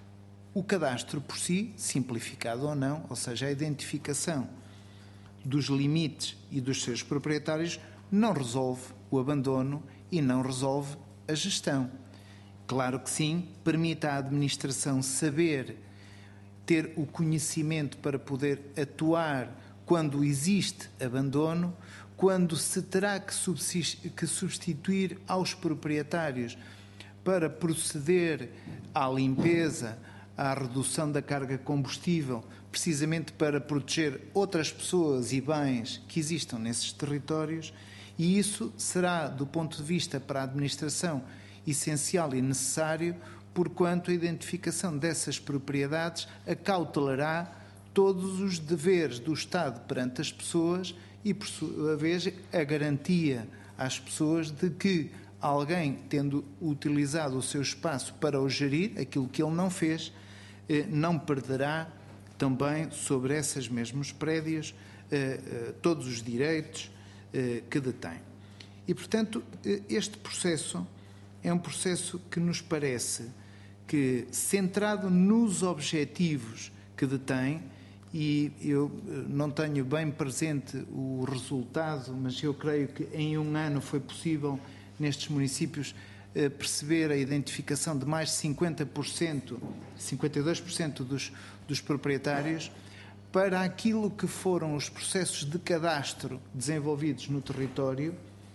o cadastro por si, simplificado ou não, ou seja, a identificação dos limites e dos seus proprietários, não resolve o abandono e não resolve a gestão. Claro que sim, permite à administração saber, ter o conhecimento para poder atuar quando existe abandono, quando se terá que substituir aos proprietários para proceder à limpeza, à redução da carga combustível, precisamente para proteger outras pessoas e bens que existam nesses territórios, e isso será, do ponto de vista para a administração, essencial e necessário, porquanto a identificação dessas propriedades acautelará todos os deveres do Estado perante as pessoas e, por sua vez, a garantia às pessoas de que alguém, tendo utilizado o seu espaço para o gerir, aquilo que ele não fez, não perderá também sobre esses mesmos prédios todos os direitos que detém. E, portanto, este processo é um processo que nos parece que, centrado nos objetivos que detém, e eu não tenho bem presente o resultado, mas eu creio que em um ano foi possível, nestes municípios, perceber a identificação de mais de cinquenta por cento, cinquenta e dois por cento dos, dos proprietários, para aquilo que foram os processos de cadastro desenvolvidos no território,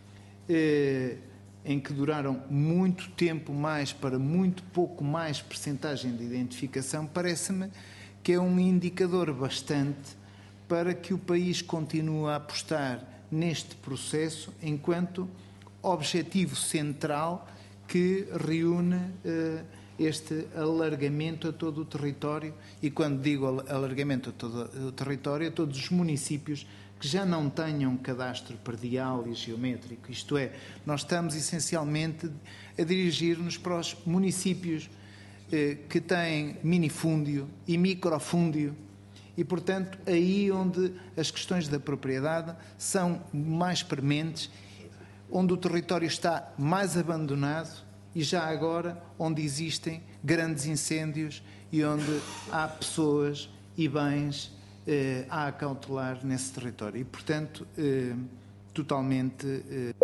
eh, em que duraram muito tempo mais para muito pouco mais percentagem de identificação, parece-me que é um indicador bastante para que o país continue a apostar neste processo enquanto objetivo central que reúne uh, este alargamento a todo o território, e quando digo alargamento a todo o território, a todos os municípios que já não tenham cadastro predial e geométrico, isto é, nós estamos essencialmente a dirigir-nos para os municípios eh, que têm minifúndio e microfúndio e, portanto, aí onde as questões da propriedade são mais prementes, onde o território está mais abandonado e já agora onde existem grandes incêndios e onde há pessoas e bens eh, a acautelar nesse território. E, portanto, eh, totalmente eh,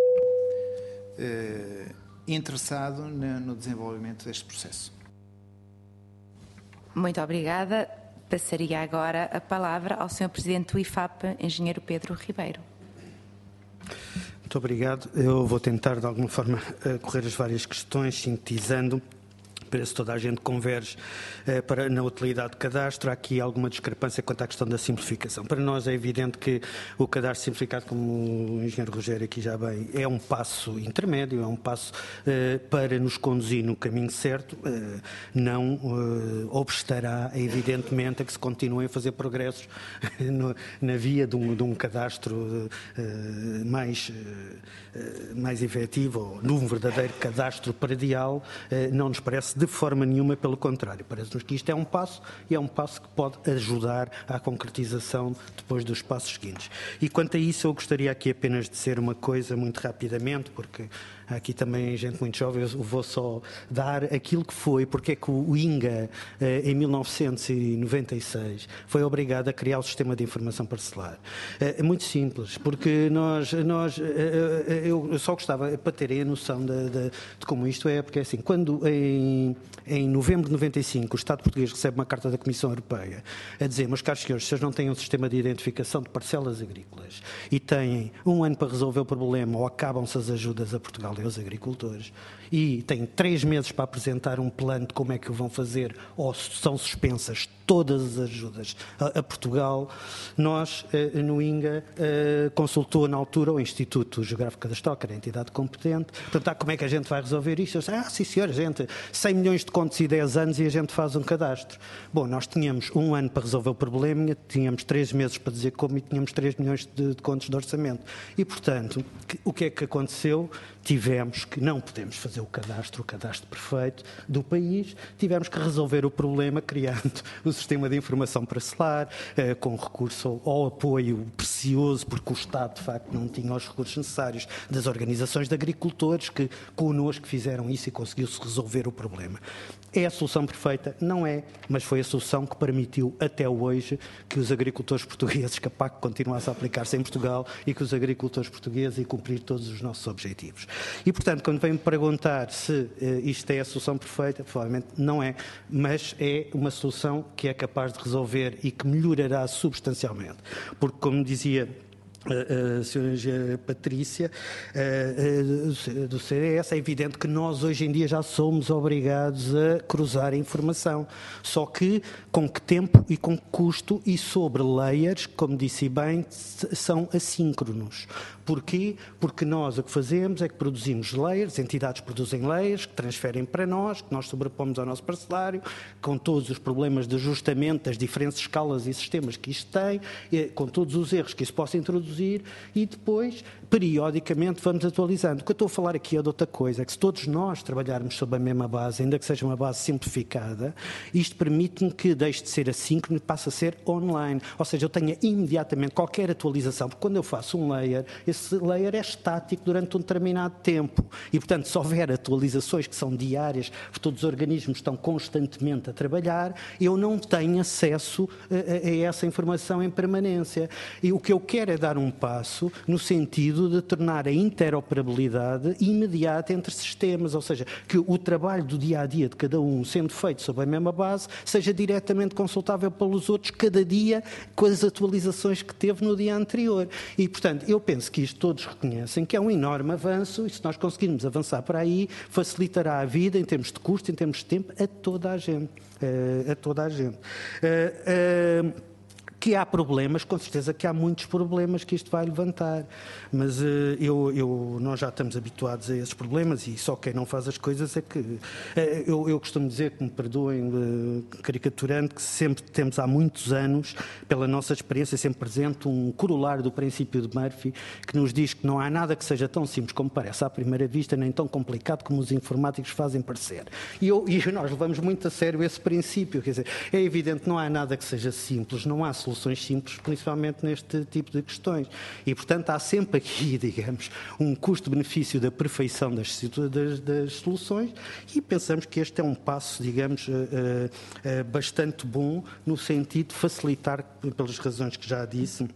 eh, interessado no, no desenvolvimento deste processo. Muito obrigada. passaria agora a palavra ao senhor Presidente do I F A P, Engenheiro Pedro Ribeiro. Muito obrigado. Eu vou tentar, de alguma forma, correr as várias questões, sintetizando. Parece que toda a gente converge eh, para, na utilidade do cadastro. Há aqui alguma discrepância quanto à questão da simplificação. Para nós é evidente que o cadastro simplificado, como o engenheiro Rogério aqui já bem, é um passo intermédio, é um passo eh, para nos conduzir no caminho certo, eh, não eh, obstará, evidentemente, a que se continuem a fazer progressos no, na via de um, de um cadastro eh, mais, eh, mais efetivo, ou num verdadeiro cadastro predial. Eh, não nos parece de forma nenhuma, pelo contrário. Parece-nos que isto é um passo e é um passo que pode ajudar à concretização depois dos passos seguintes. E quanto a isso, eu gostaria aqui apenas de dizer uma coisa muito rapidamente, porque há aqui também gente muito jovem, eu vou só dar aquilo que foi, porque é que o INGA, em mil novecentos e noventa e seis, foi obrigado a criar o Sistema de Informação Parcelar. É muito simples, porque nós, nós eu só gostava, para terem a noção de, de, de como isto é, porque é assim, quando em Em novembro de noventa e cinco, o Estado português recebe uma carta da Comissão Europeia a dizer: meus caros senhores, vocês não têm um sistema de identificação de parcelas agrícolas e têm um ano para resolver o problema ou acabam-se as ajudas a Portugal e aos agricultores e têm três meses para apresentar um plano de como é que o vão fazer ou são suspensas todas as ajudas a, a Portugal, nós, eh, no INGA, eh, consultou na altura o Instituto Geográfico Cadastral, que era a entidade competente, portanto, ah, como é que a gente vai resolver isto? Eu disse: ah, sim senhor, gente, cem milhões de contos e dez anos e a gente faz um cadastro. Bom, nós tínhamos um ano para resolver o problema, tínhamos três meses para dizer como e tínhamos três milhões de, de contos de orçamento. E, portanto, que, o que é que aconteceu? Tivemos que, não podemos fazer o cadastro, o cadastro perfeito do país, tivemos que resolver o problema criando o sistema de informação parcelar, eh, com recurso ao, ao apoio precioso, porque o Estado, de facto, não tinha os recursos necessários das organizações de agricultores que connosco fizeram isso e conseguiu-se resolver o problema. É a solução perfeita? Não é, mas foi a solução que permitiu até hoje que os agricultores portugueses, que a PAC continuasse a aplicar-se em Portugal e que os agricultores portugueses e cumprir todos os nossos objetivos. E, portanto, quando vem-me perguntar se uh, isto é a solução perfeita, provavelmente não é, mas é uma solução que é capaz de resolver e que melhorará substancialmente. Porque, como dizia a senhora Engenheira Patrícia, do C D S, é evidente que nós hoje em dia já somos obrigados a cruzar a informação, só que com que tempo e com que custo e sobre layers, como disse bem, são assíncronos. Porquê? Porque nós o que fazemos é que produzimos layers, entidades produzem layers, que transferem para nós, que nós sobrepomos ao nosso parcelário, com todos os problemas de ajustamento das diferentes escalas e sistemas que isto tem, com todos os erros que isso possa introduzir, e depois, periodicamente, vamos atualizando. O que eu estou a falar aqui é de outra coisa, é que se todos nós trabalharmos sobre a mesma base, ainda que seja uma base simplificada, isto permite-me que deixe de ser assíncrono e passe a ser online. Ou seja, eu tenha imediatamente qualquer atualização, porque quando eu faço um layer, esse layer é estático durante um determinado tempo. E, portanto, se houver atualizações que são diárias, porque todos os organismos estão constantemente a trabalhar, eu não tenho acesso a, a essa informação em permanência. E o que eu quero é dar um passo no sentido de tornar a interoperabilidade imediata entre sistemas, ou seja, que o trabalho do dia-a-dia de cada um, sendo feito sobre a mesma base, seja diretamente consultável pelos outros cada dia com as atualizações que teve no dia anterior. E, portanto, eu penso que isto todos reconhecem que é um enorme avanço e se nós conseguirmos avançar para aí, facilitará a vida em termos de custo, em termos de tempo, a toda a gente. Uh, a toda a gente. Uh, uh, Que há problemas, com certeza que há muitos problemas que isto vai levantar, mas uh, eu, eu, nós já estamos habituados a esses problemas e só quem não faz as coisas é que... Uh, eu, eu costumo dizer, que me perdoem, uh, caricaturando, que sempre temos há muitos anos, pela nossa experiência sempre presente, um corolário do princípio de Murphy, que nos diz que não há nada que seja tão simples como parece à primeira vista, nem tão complicado como os informáticos fazem parecer. E, eu, e nós levamos muito a sério esse princípio, quer dizer, é evidente que não há nada que seja simples, não há soluções simples, principalmente neste tipo de questões. E, portanto, há sempre aqui, digamos, um custo-benefício da perfeição das, das, das soluções e pensamos que este é um passo, digamos, uh, uh, bastante bom no sentido de facilitar, pelas razões que já disse,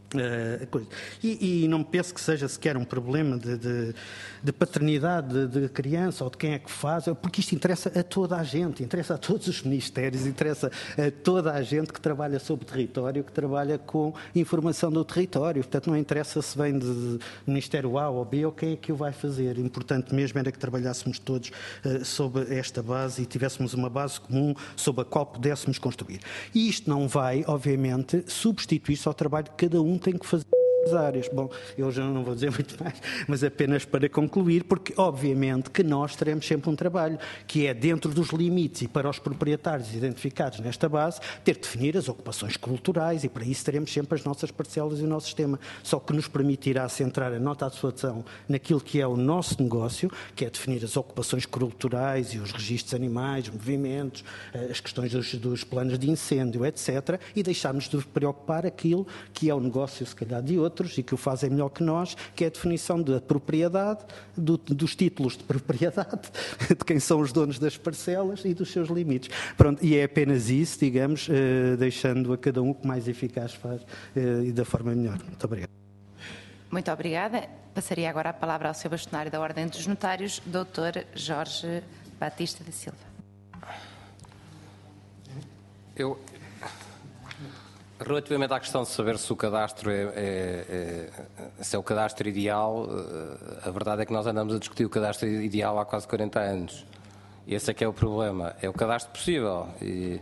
Uh, coisa. E, e não penso que seja sequer um problema de, de, de paternidade de, de criança ou de quem é que faz, porque isto interessa a toda a gente, interessa a todos os ministérios, interessa a toda a gente que trabalha sobre o território, que trabalha com informação do território. Portanto, não interessa se vem de, de Ministério A ou B ou quem é que o vai fazer. Importante mesmo era que trabalhássemos todos uh, sobre esta base e tivéssemos uma base comum sobre a qual pudéssemos construir. E isto não vai, obviamente, substituir-se ao trabalho de cada um tem que fazer as áreas. Bom, eu já não vou dizer muito mais, mas apenas para concluir, porque obviamente que nós teremos sempre um trabalho que é dentro dos limites e para os proprietários identificados nesta base, ter de definir as ocupações culturais e para isso teremos sempre as nossas parcelas e o nosso sistema, só que nos permitirá centrar a nossa atuação naquilo que é o nosso negócio, que é definir as ocupações culturais e os registros animais, movimentos, as questões dos, dos planos de incêndio, etcétera, e deixarmos de preocupar aquilo que é o negócio, se calhar, de outros, e que o fazem melhor que nós, que é a definição da propriedade, do, dos títulos de propriedade, de quem são os donos das parcelas e dos seus limites. Pronto, e é apenas isso, digamos, eh, deixando a cada um o que mais eficaz faz eh, e da forma melhor. Muito obrigado. Muito obrigada. Passaria agora a palavra ao seu bastonário da Ordem dos Notários, doutor Jorge Batista da Silva. Eu... Relativamente à questão de saber se o cadastro é, é, é, se é o cadastro ideal, a verdade é que nós andamos a discutir o cadastro ideal há quase quarenta anos. E esse é que é o problema. É o cadastro possível. E,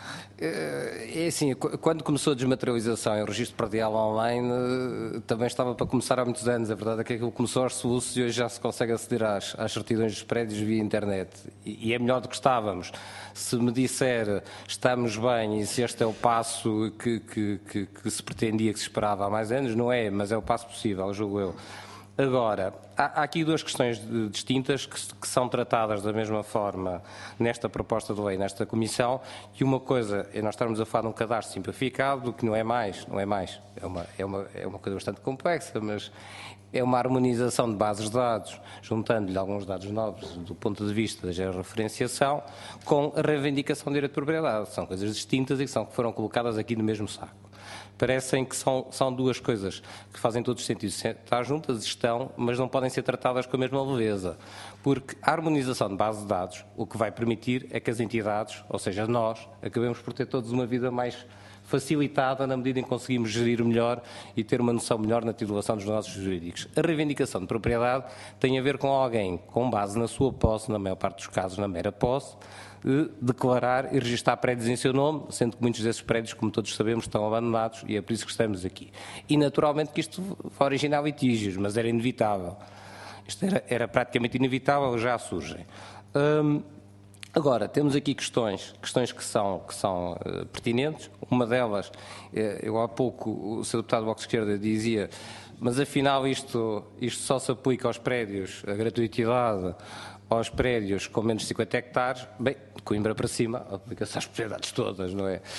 é assim, quando começou a desmaterialização e o registro predial online, também estava para começar há muitos anos. A verdade é que aquilo começou aos soluços e hoje já se consegue aceder às, às certidões dos prédios via internet. E, e é melhor do que estávamos. Se me disser estamos bem e se este é o passo que, que, que, que se pretendia, que se esperava há mais anos, não é, mas é o passo possível, julgo eu. Agora, há, há aqui duas questões de, distintas que, que são tratadas da mesma forma nesta proposta de lei, nesta comissão, e uma coisa é nós estarmos a falar de um cadastro simplificado, que não é mais, não é mais, é uma, é uma, é uma coisa bastante complexa, mas é uma harmonização de bases de dados, juntando-lhe alguns dados novos do ponto de vista da georreferenciação, com a reivindicação de direito de propriedade. São coisas distintas e que, são, que foram colocadas aqui no mesmo saco. Parecem que são, são duas coisas que fazem todos os sentidos. Estar juntas estão, mas não podem ser tratadas com a mesma leveza. Porque a harmonização de base de dados, o que vai permitir é que as entidades, ou seja, nós, acabemos por ter todos uma vida mais facilitada na medida em que conseguimos gerir melhor e ter uma noção melhor na titulação dos negócios jurídicos. A reivindicação de propriedade tem a ver com alguém, com base na sua posse, na maior parte dos casos na mera posse, declarar e registrar prédios em seu nome, sendo que muitos desses prédios, como todos sabemos, estão abandonados e é por isso que estamos aqui. E naturalmente que isto vai originar litígios, mas era inevitável. Isto era, era praticamente inevitável, já surgem. Hum, agora, temos aqui questões, questões que são, que são uh, pertinentes. Uma delas, uh, eu há pouco, o senhor deputado do Bloco de Esquerda dizia, mas afinal isto, isto só se aplica aos prédios, a gratuitidade, aos prédios com menos de cinquenta hectares, bem, de Coimbra para cima, aplica-se às propriedades todas, não é?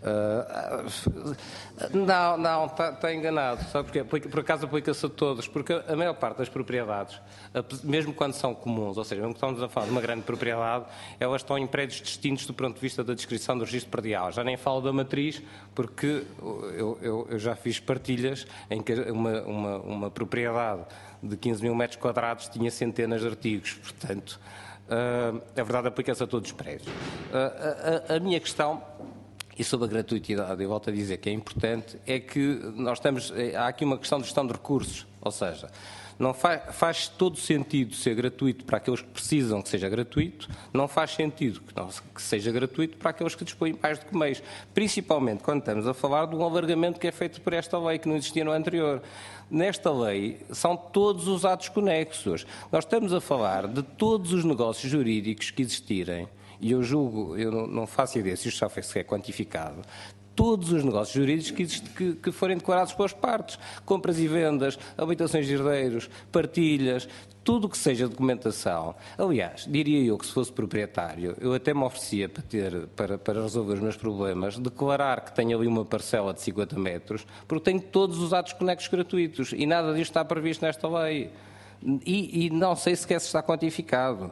Uh, não, não, está, está enganado, sabe porquê? Por acaso aplica-se a todos, porque a maior parte das propriedades, mesmo quando são comuns, ou seja, mesmo que estamos a falar de uma grande propriedade, elas estão em prédios distintos do ponto de vista da descrição do registro predial. Já nem falo da matriz, porque eu, eu, eu já fiz partilhas em que uma, uma, uma propriedade de quinze mil metros quadrados tinha centenas de artigos, portanto, uh, a verdade aplica-se a todos os prédios. Uh, a, a, a minha questão, e sobre a gratuitidade, eu volto a dizer que é importante, é que nós estamos, há aqui uma questão de gestão de recursos, ou seja, não faz, faz todo sentido ser gratuito para aqueles que precisam que seja gratuito, não faz sentido que, não, que seja gratuito para aqueles que dispõem mais do que meios, principalmente quando estamos a falar de um alargamento que é feito por esta lei, que não existia no anterior. Nesta lei são todos os atos conexos. Nós estamos a falar de todos os negócios jurídicos que existirem, e eu julgo, eu não, não faço ideia se isto já foi sequer quantificado, todos os negócios jurídicos que, existe, que, que forem declarados pelas partes, compras e vendas, habilitações de herdeiros, partilhas, tudo o que seja documentação. Aliás, diria eu que se fosse proprietário, eu até me oferecia para, ter, para, para resolver os meus problemas, declarar que tenho ali uma parcela de cinquenta metros, porque tenho todos os atos conexos gratuitos e nada disto está previsto nesta lei. e, e não sei sequer se está quantificado. Uh,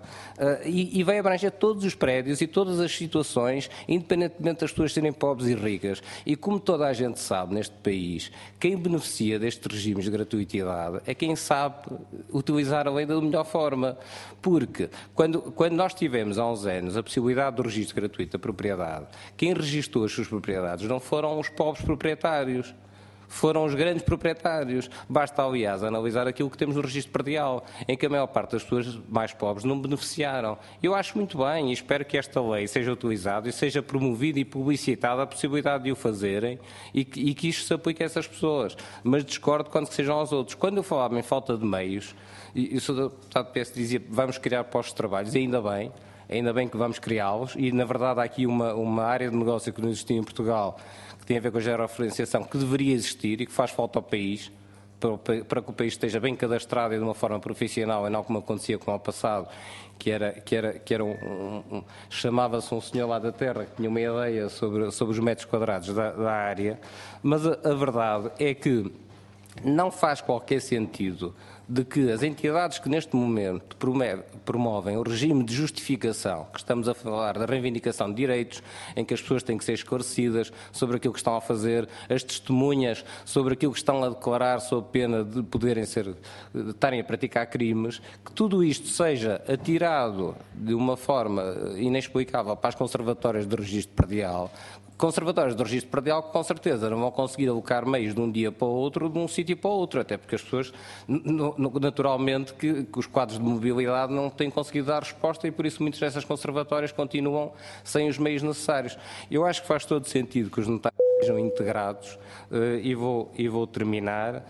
e, e vai abranger todos os prédios e todas as situações, independentemente das pessoas serem pobres e ricas. E como toda a gente sabe neste país, quem beneficia destes regimes de gratuitidade é quem sabe utilizar a lei da melhor forma. Porque quando, quando nós tivemos há uns anos a possibilidade do registro gratuito da propriedade, quem registou as suas propriedades não foram os pobres proprietários, foram os grandes proprietários. Basta, aliás, analisar aquilo que temos no registro predial, em que a maior parte das pessoas mais pobres não beneficiaram. Eu acho muito bem e espero que esta lei seja utilizada e seja promovida e publicitada a possibilidade de o fazerem e que, e que isto se aplique a essas pessoas. Mas discordo quando que sejam aos outros. Quando eu falava em falta de meios, e o senhor deputado do P S dizia vamos criar postos de trabalho, e ainda bem, ainda bem que vamos criá-los, e na verdade há aqui uma, uma área de negócio que não existia em Portugal, que tem a ver com a georreferenciação, que deveria existir e que faz falta ao país, para, para que o país esteja bem cadastrado e de uma forma profissional, e não como acontecia com o passado, que era, que era, que era um, um, um chamava-se um senhor lá da terra que tinha uma ideia sobre, sobre os metros quadrados da, da área, mas a, a verdade é que não faz qualquer sentido de que as entidades que neste momento promovem o regime de justificação, que estamos a falar da reivindicação de direitos, em que as pessoas têm que ser esclarecidas sobre aquilo que estão a fazer, as testemunhas sobre aquilo que estão a declarar sob pena de poderem ser, de estarem a praticar crimes, que tudo isto seja atirado de uma forma inexplicável para as conservatórias de registro predial, conservatórios de registro predial que com certeza não vão conseguir alocar meios de um dia para o outro, de um sítio para o outro, até porque as pessoas, naturalmente, que, que os quadros de mobilidade não têm conseguido dar resposta e por isso muitas dessas conservatórias continuam sem os meios necessários. Eu acho que faz todo sentido que os notários sejam integrados e vou, e vou terminar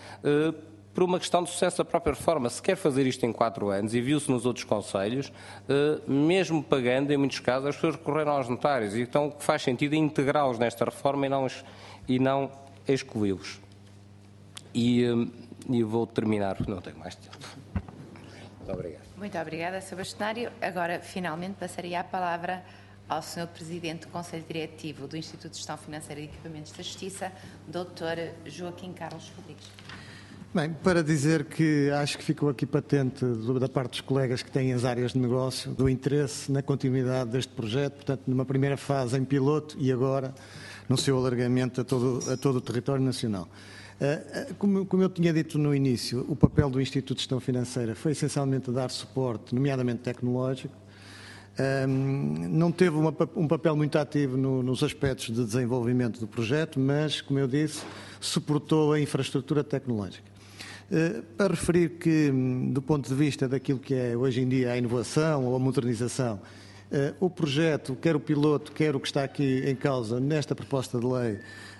por uma questão de sucesso da própria reforma. Se quer fazer isto em quatro anos, e viu-se nos outros concelhos, mesmo pagando, em muitos casos, as pessoas recorreram aos notários. E então o que faz sentido é integrá-los nesta reforma e não, e não excluí-los. E, e vou terminar, porque não tenho mais tempo. Muito obrigado. Muito obrigada, senhor Bastonário. Agora, finalmente, passaria a palavra ao senhor Presidente do Conselho Diretivo do Instituto de Gestão Financeira e Equipamentos da Justiça, doutor Joaquim Carlos Rodrigues. Bem, para dizer que acho que ficou aqui patente da parte dos colegas que têm as áreas de negócio, do interesse na continuidade deste projeto, portanto, numa primeira fase em piloto e agora no seu alargamento a todo, a todo o território nacional. Como, como eu tinha dito no início, o papel do Instituto de Gestão Financeira foi essencialmente dar suporte, nomeadamente tecnológico. Não teve uma, um papel muito ativo no, nos aspectos de desenvolvimento do projeto, mas, como eu disse, suportou a infraestrutura tecnológica. Para referir que, do ponto de vista daquilo que é hoje em dia a inovação ou a modernização, o projeto, quer o piloto, quer o que está aqui em causa nesta proposta de lei,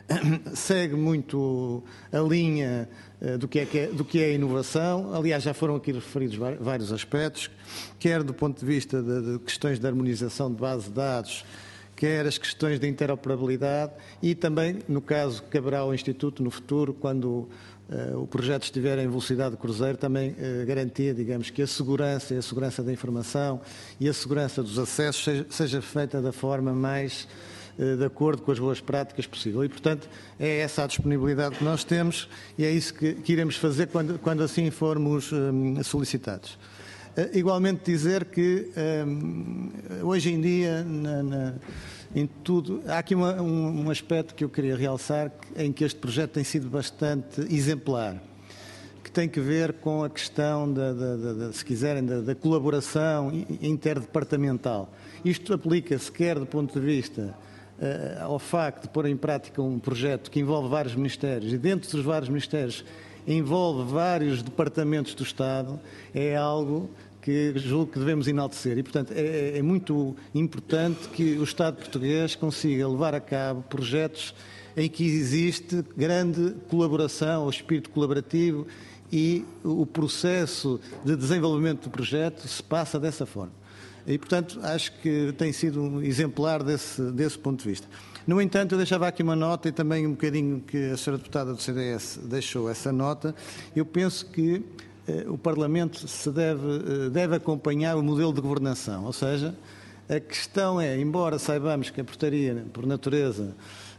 segue muito a linha do que, é, do que é a inovação. Aliás, já foram aqui referidos vários aspectos, quer do ponto de vista de, de questões de harmonização de base de dados, quer as questões de interoperabilidade e também, no caso, caberá ao Instituto no futuro, quando Uh, o projeto estiver em velocidade de cruzeiro, também uh, garantir, digamos, que a segurança e a segurança da informação e a segurança dos acessos seja, seja feita da forma mais uh, de acordo com as boas práticas possível. E, portanto, é essa a disponibilidade que nós temos e é isso que, que iremos fazer quando, quando assim formos um, solicitados. Uh, igualmente dizer que um, hoje em dia, na, na, em tudo, há aqui uma, um, um aspecto que eu queria realçar em que este projeto tem sido bastante exemplar, que tem que ver com a questão, da, da, da, da, se quiserem, da, da colaboração interdepartamental. Isto aplica-se quer do ponto de vista uh, ao facto de pôr em prática um projeto que envolve vários ministérios e dentro dos vários ministérios envolve vários departamentos do Estado, é algo que julgo que devemos enaltecer e, portanto, é, é muito importante que o Estado português consiga levar a cabo projetos em que existe grande colaboração, o espírito colaborativo e o processo de desenvolvimento do projeto se passa dessa forma. E, portanto, acho que tem sido um exemplar desse, desse ponto de vista. No entanto, eu deixava aqui uma nota e também um bocadinho que a senhora deputada do C D S deixou essa nota. Eu penso que o Parlamento se deve, deve acompanhar o modelo de governação, ou seja, a questão é, embora saibamos que a portaria, por natureza,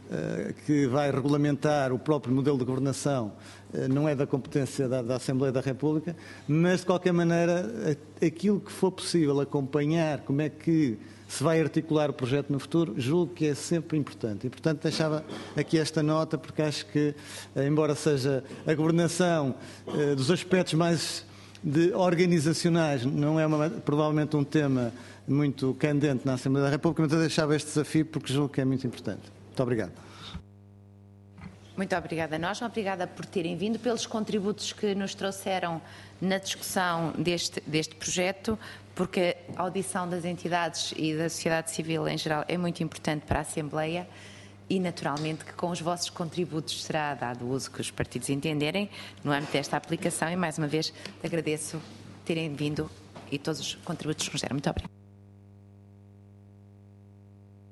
que vai regulamentar o próprio modelo de governação, não é da competência da, da Assembleia da República, mas, de qualquer maneira, aquilo que for possível acompanhar, como é que se vai articular o projeto no futuro, julgo que é sempre importante. E, portanto, deixava aqui esta nota, porque acho que, embora seja a governação dos aspectos mais de organizacionais, não é uma, provavelmente um tema muito candente na Assembleia da República, mas eu deixava este desafio porque julgo que é muito importante. Muito obrigado. Muito obrigada a nós, obrigada por terem vindo, pelos contributos que nos trouxeram na discussão deste, deste projeto, porque a audição das entidades e da sociedade civil em geral é muito importante para a Assembleia e, naturalmente, que com os vossos contributos será dado o uso que os partidos entenderem no âmbito desta aplicação e, mais uma vez, agradeço terem vindo e todos os contributos que nos deram. Muito obrigada.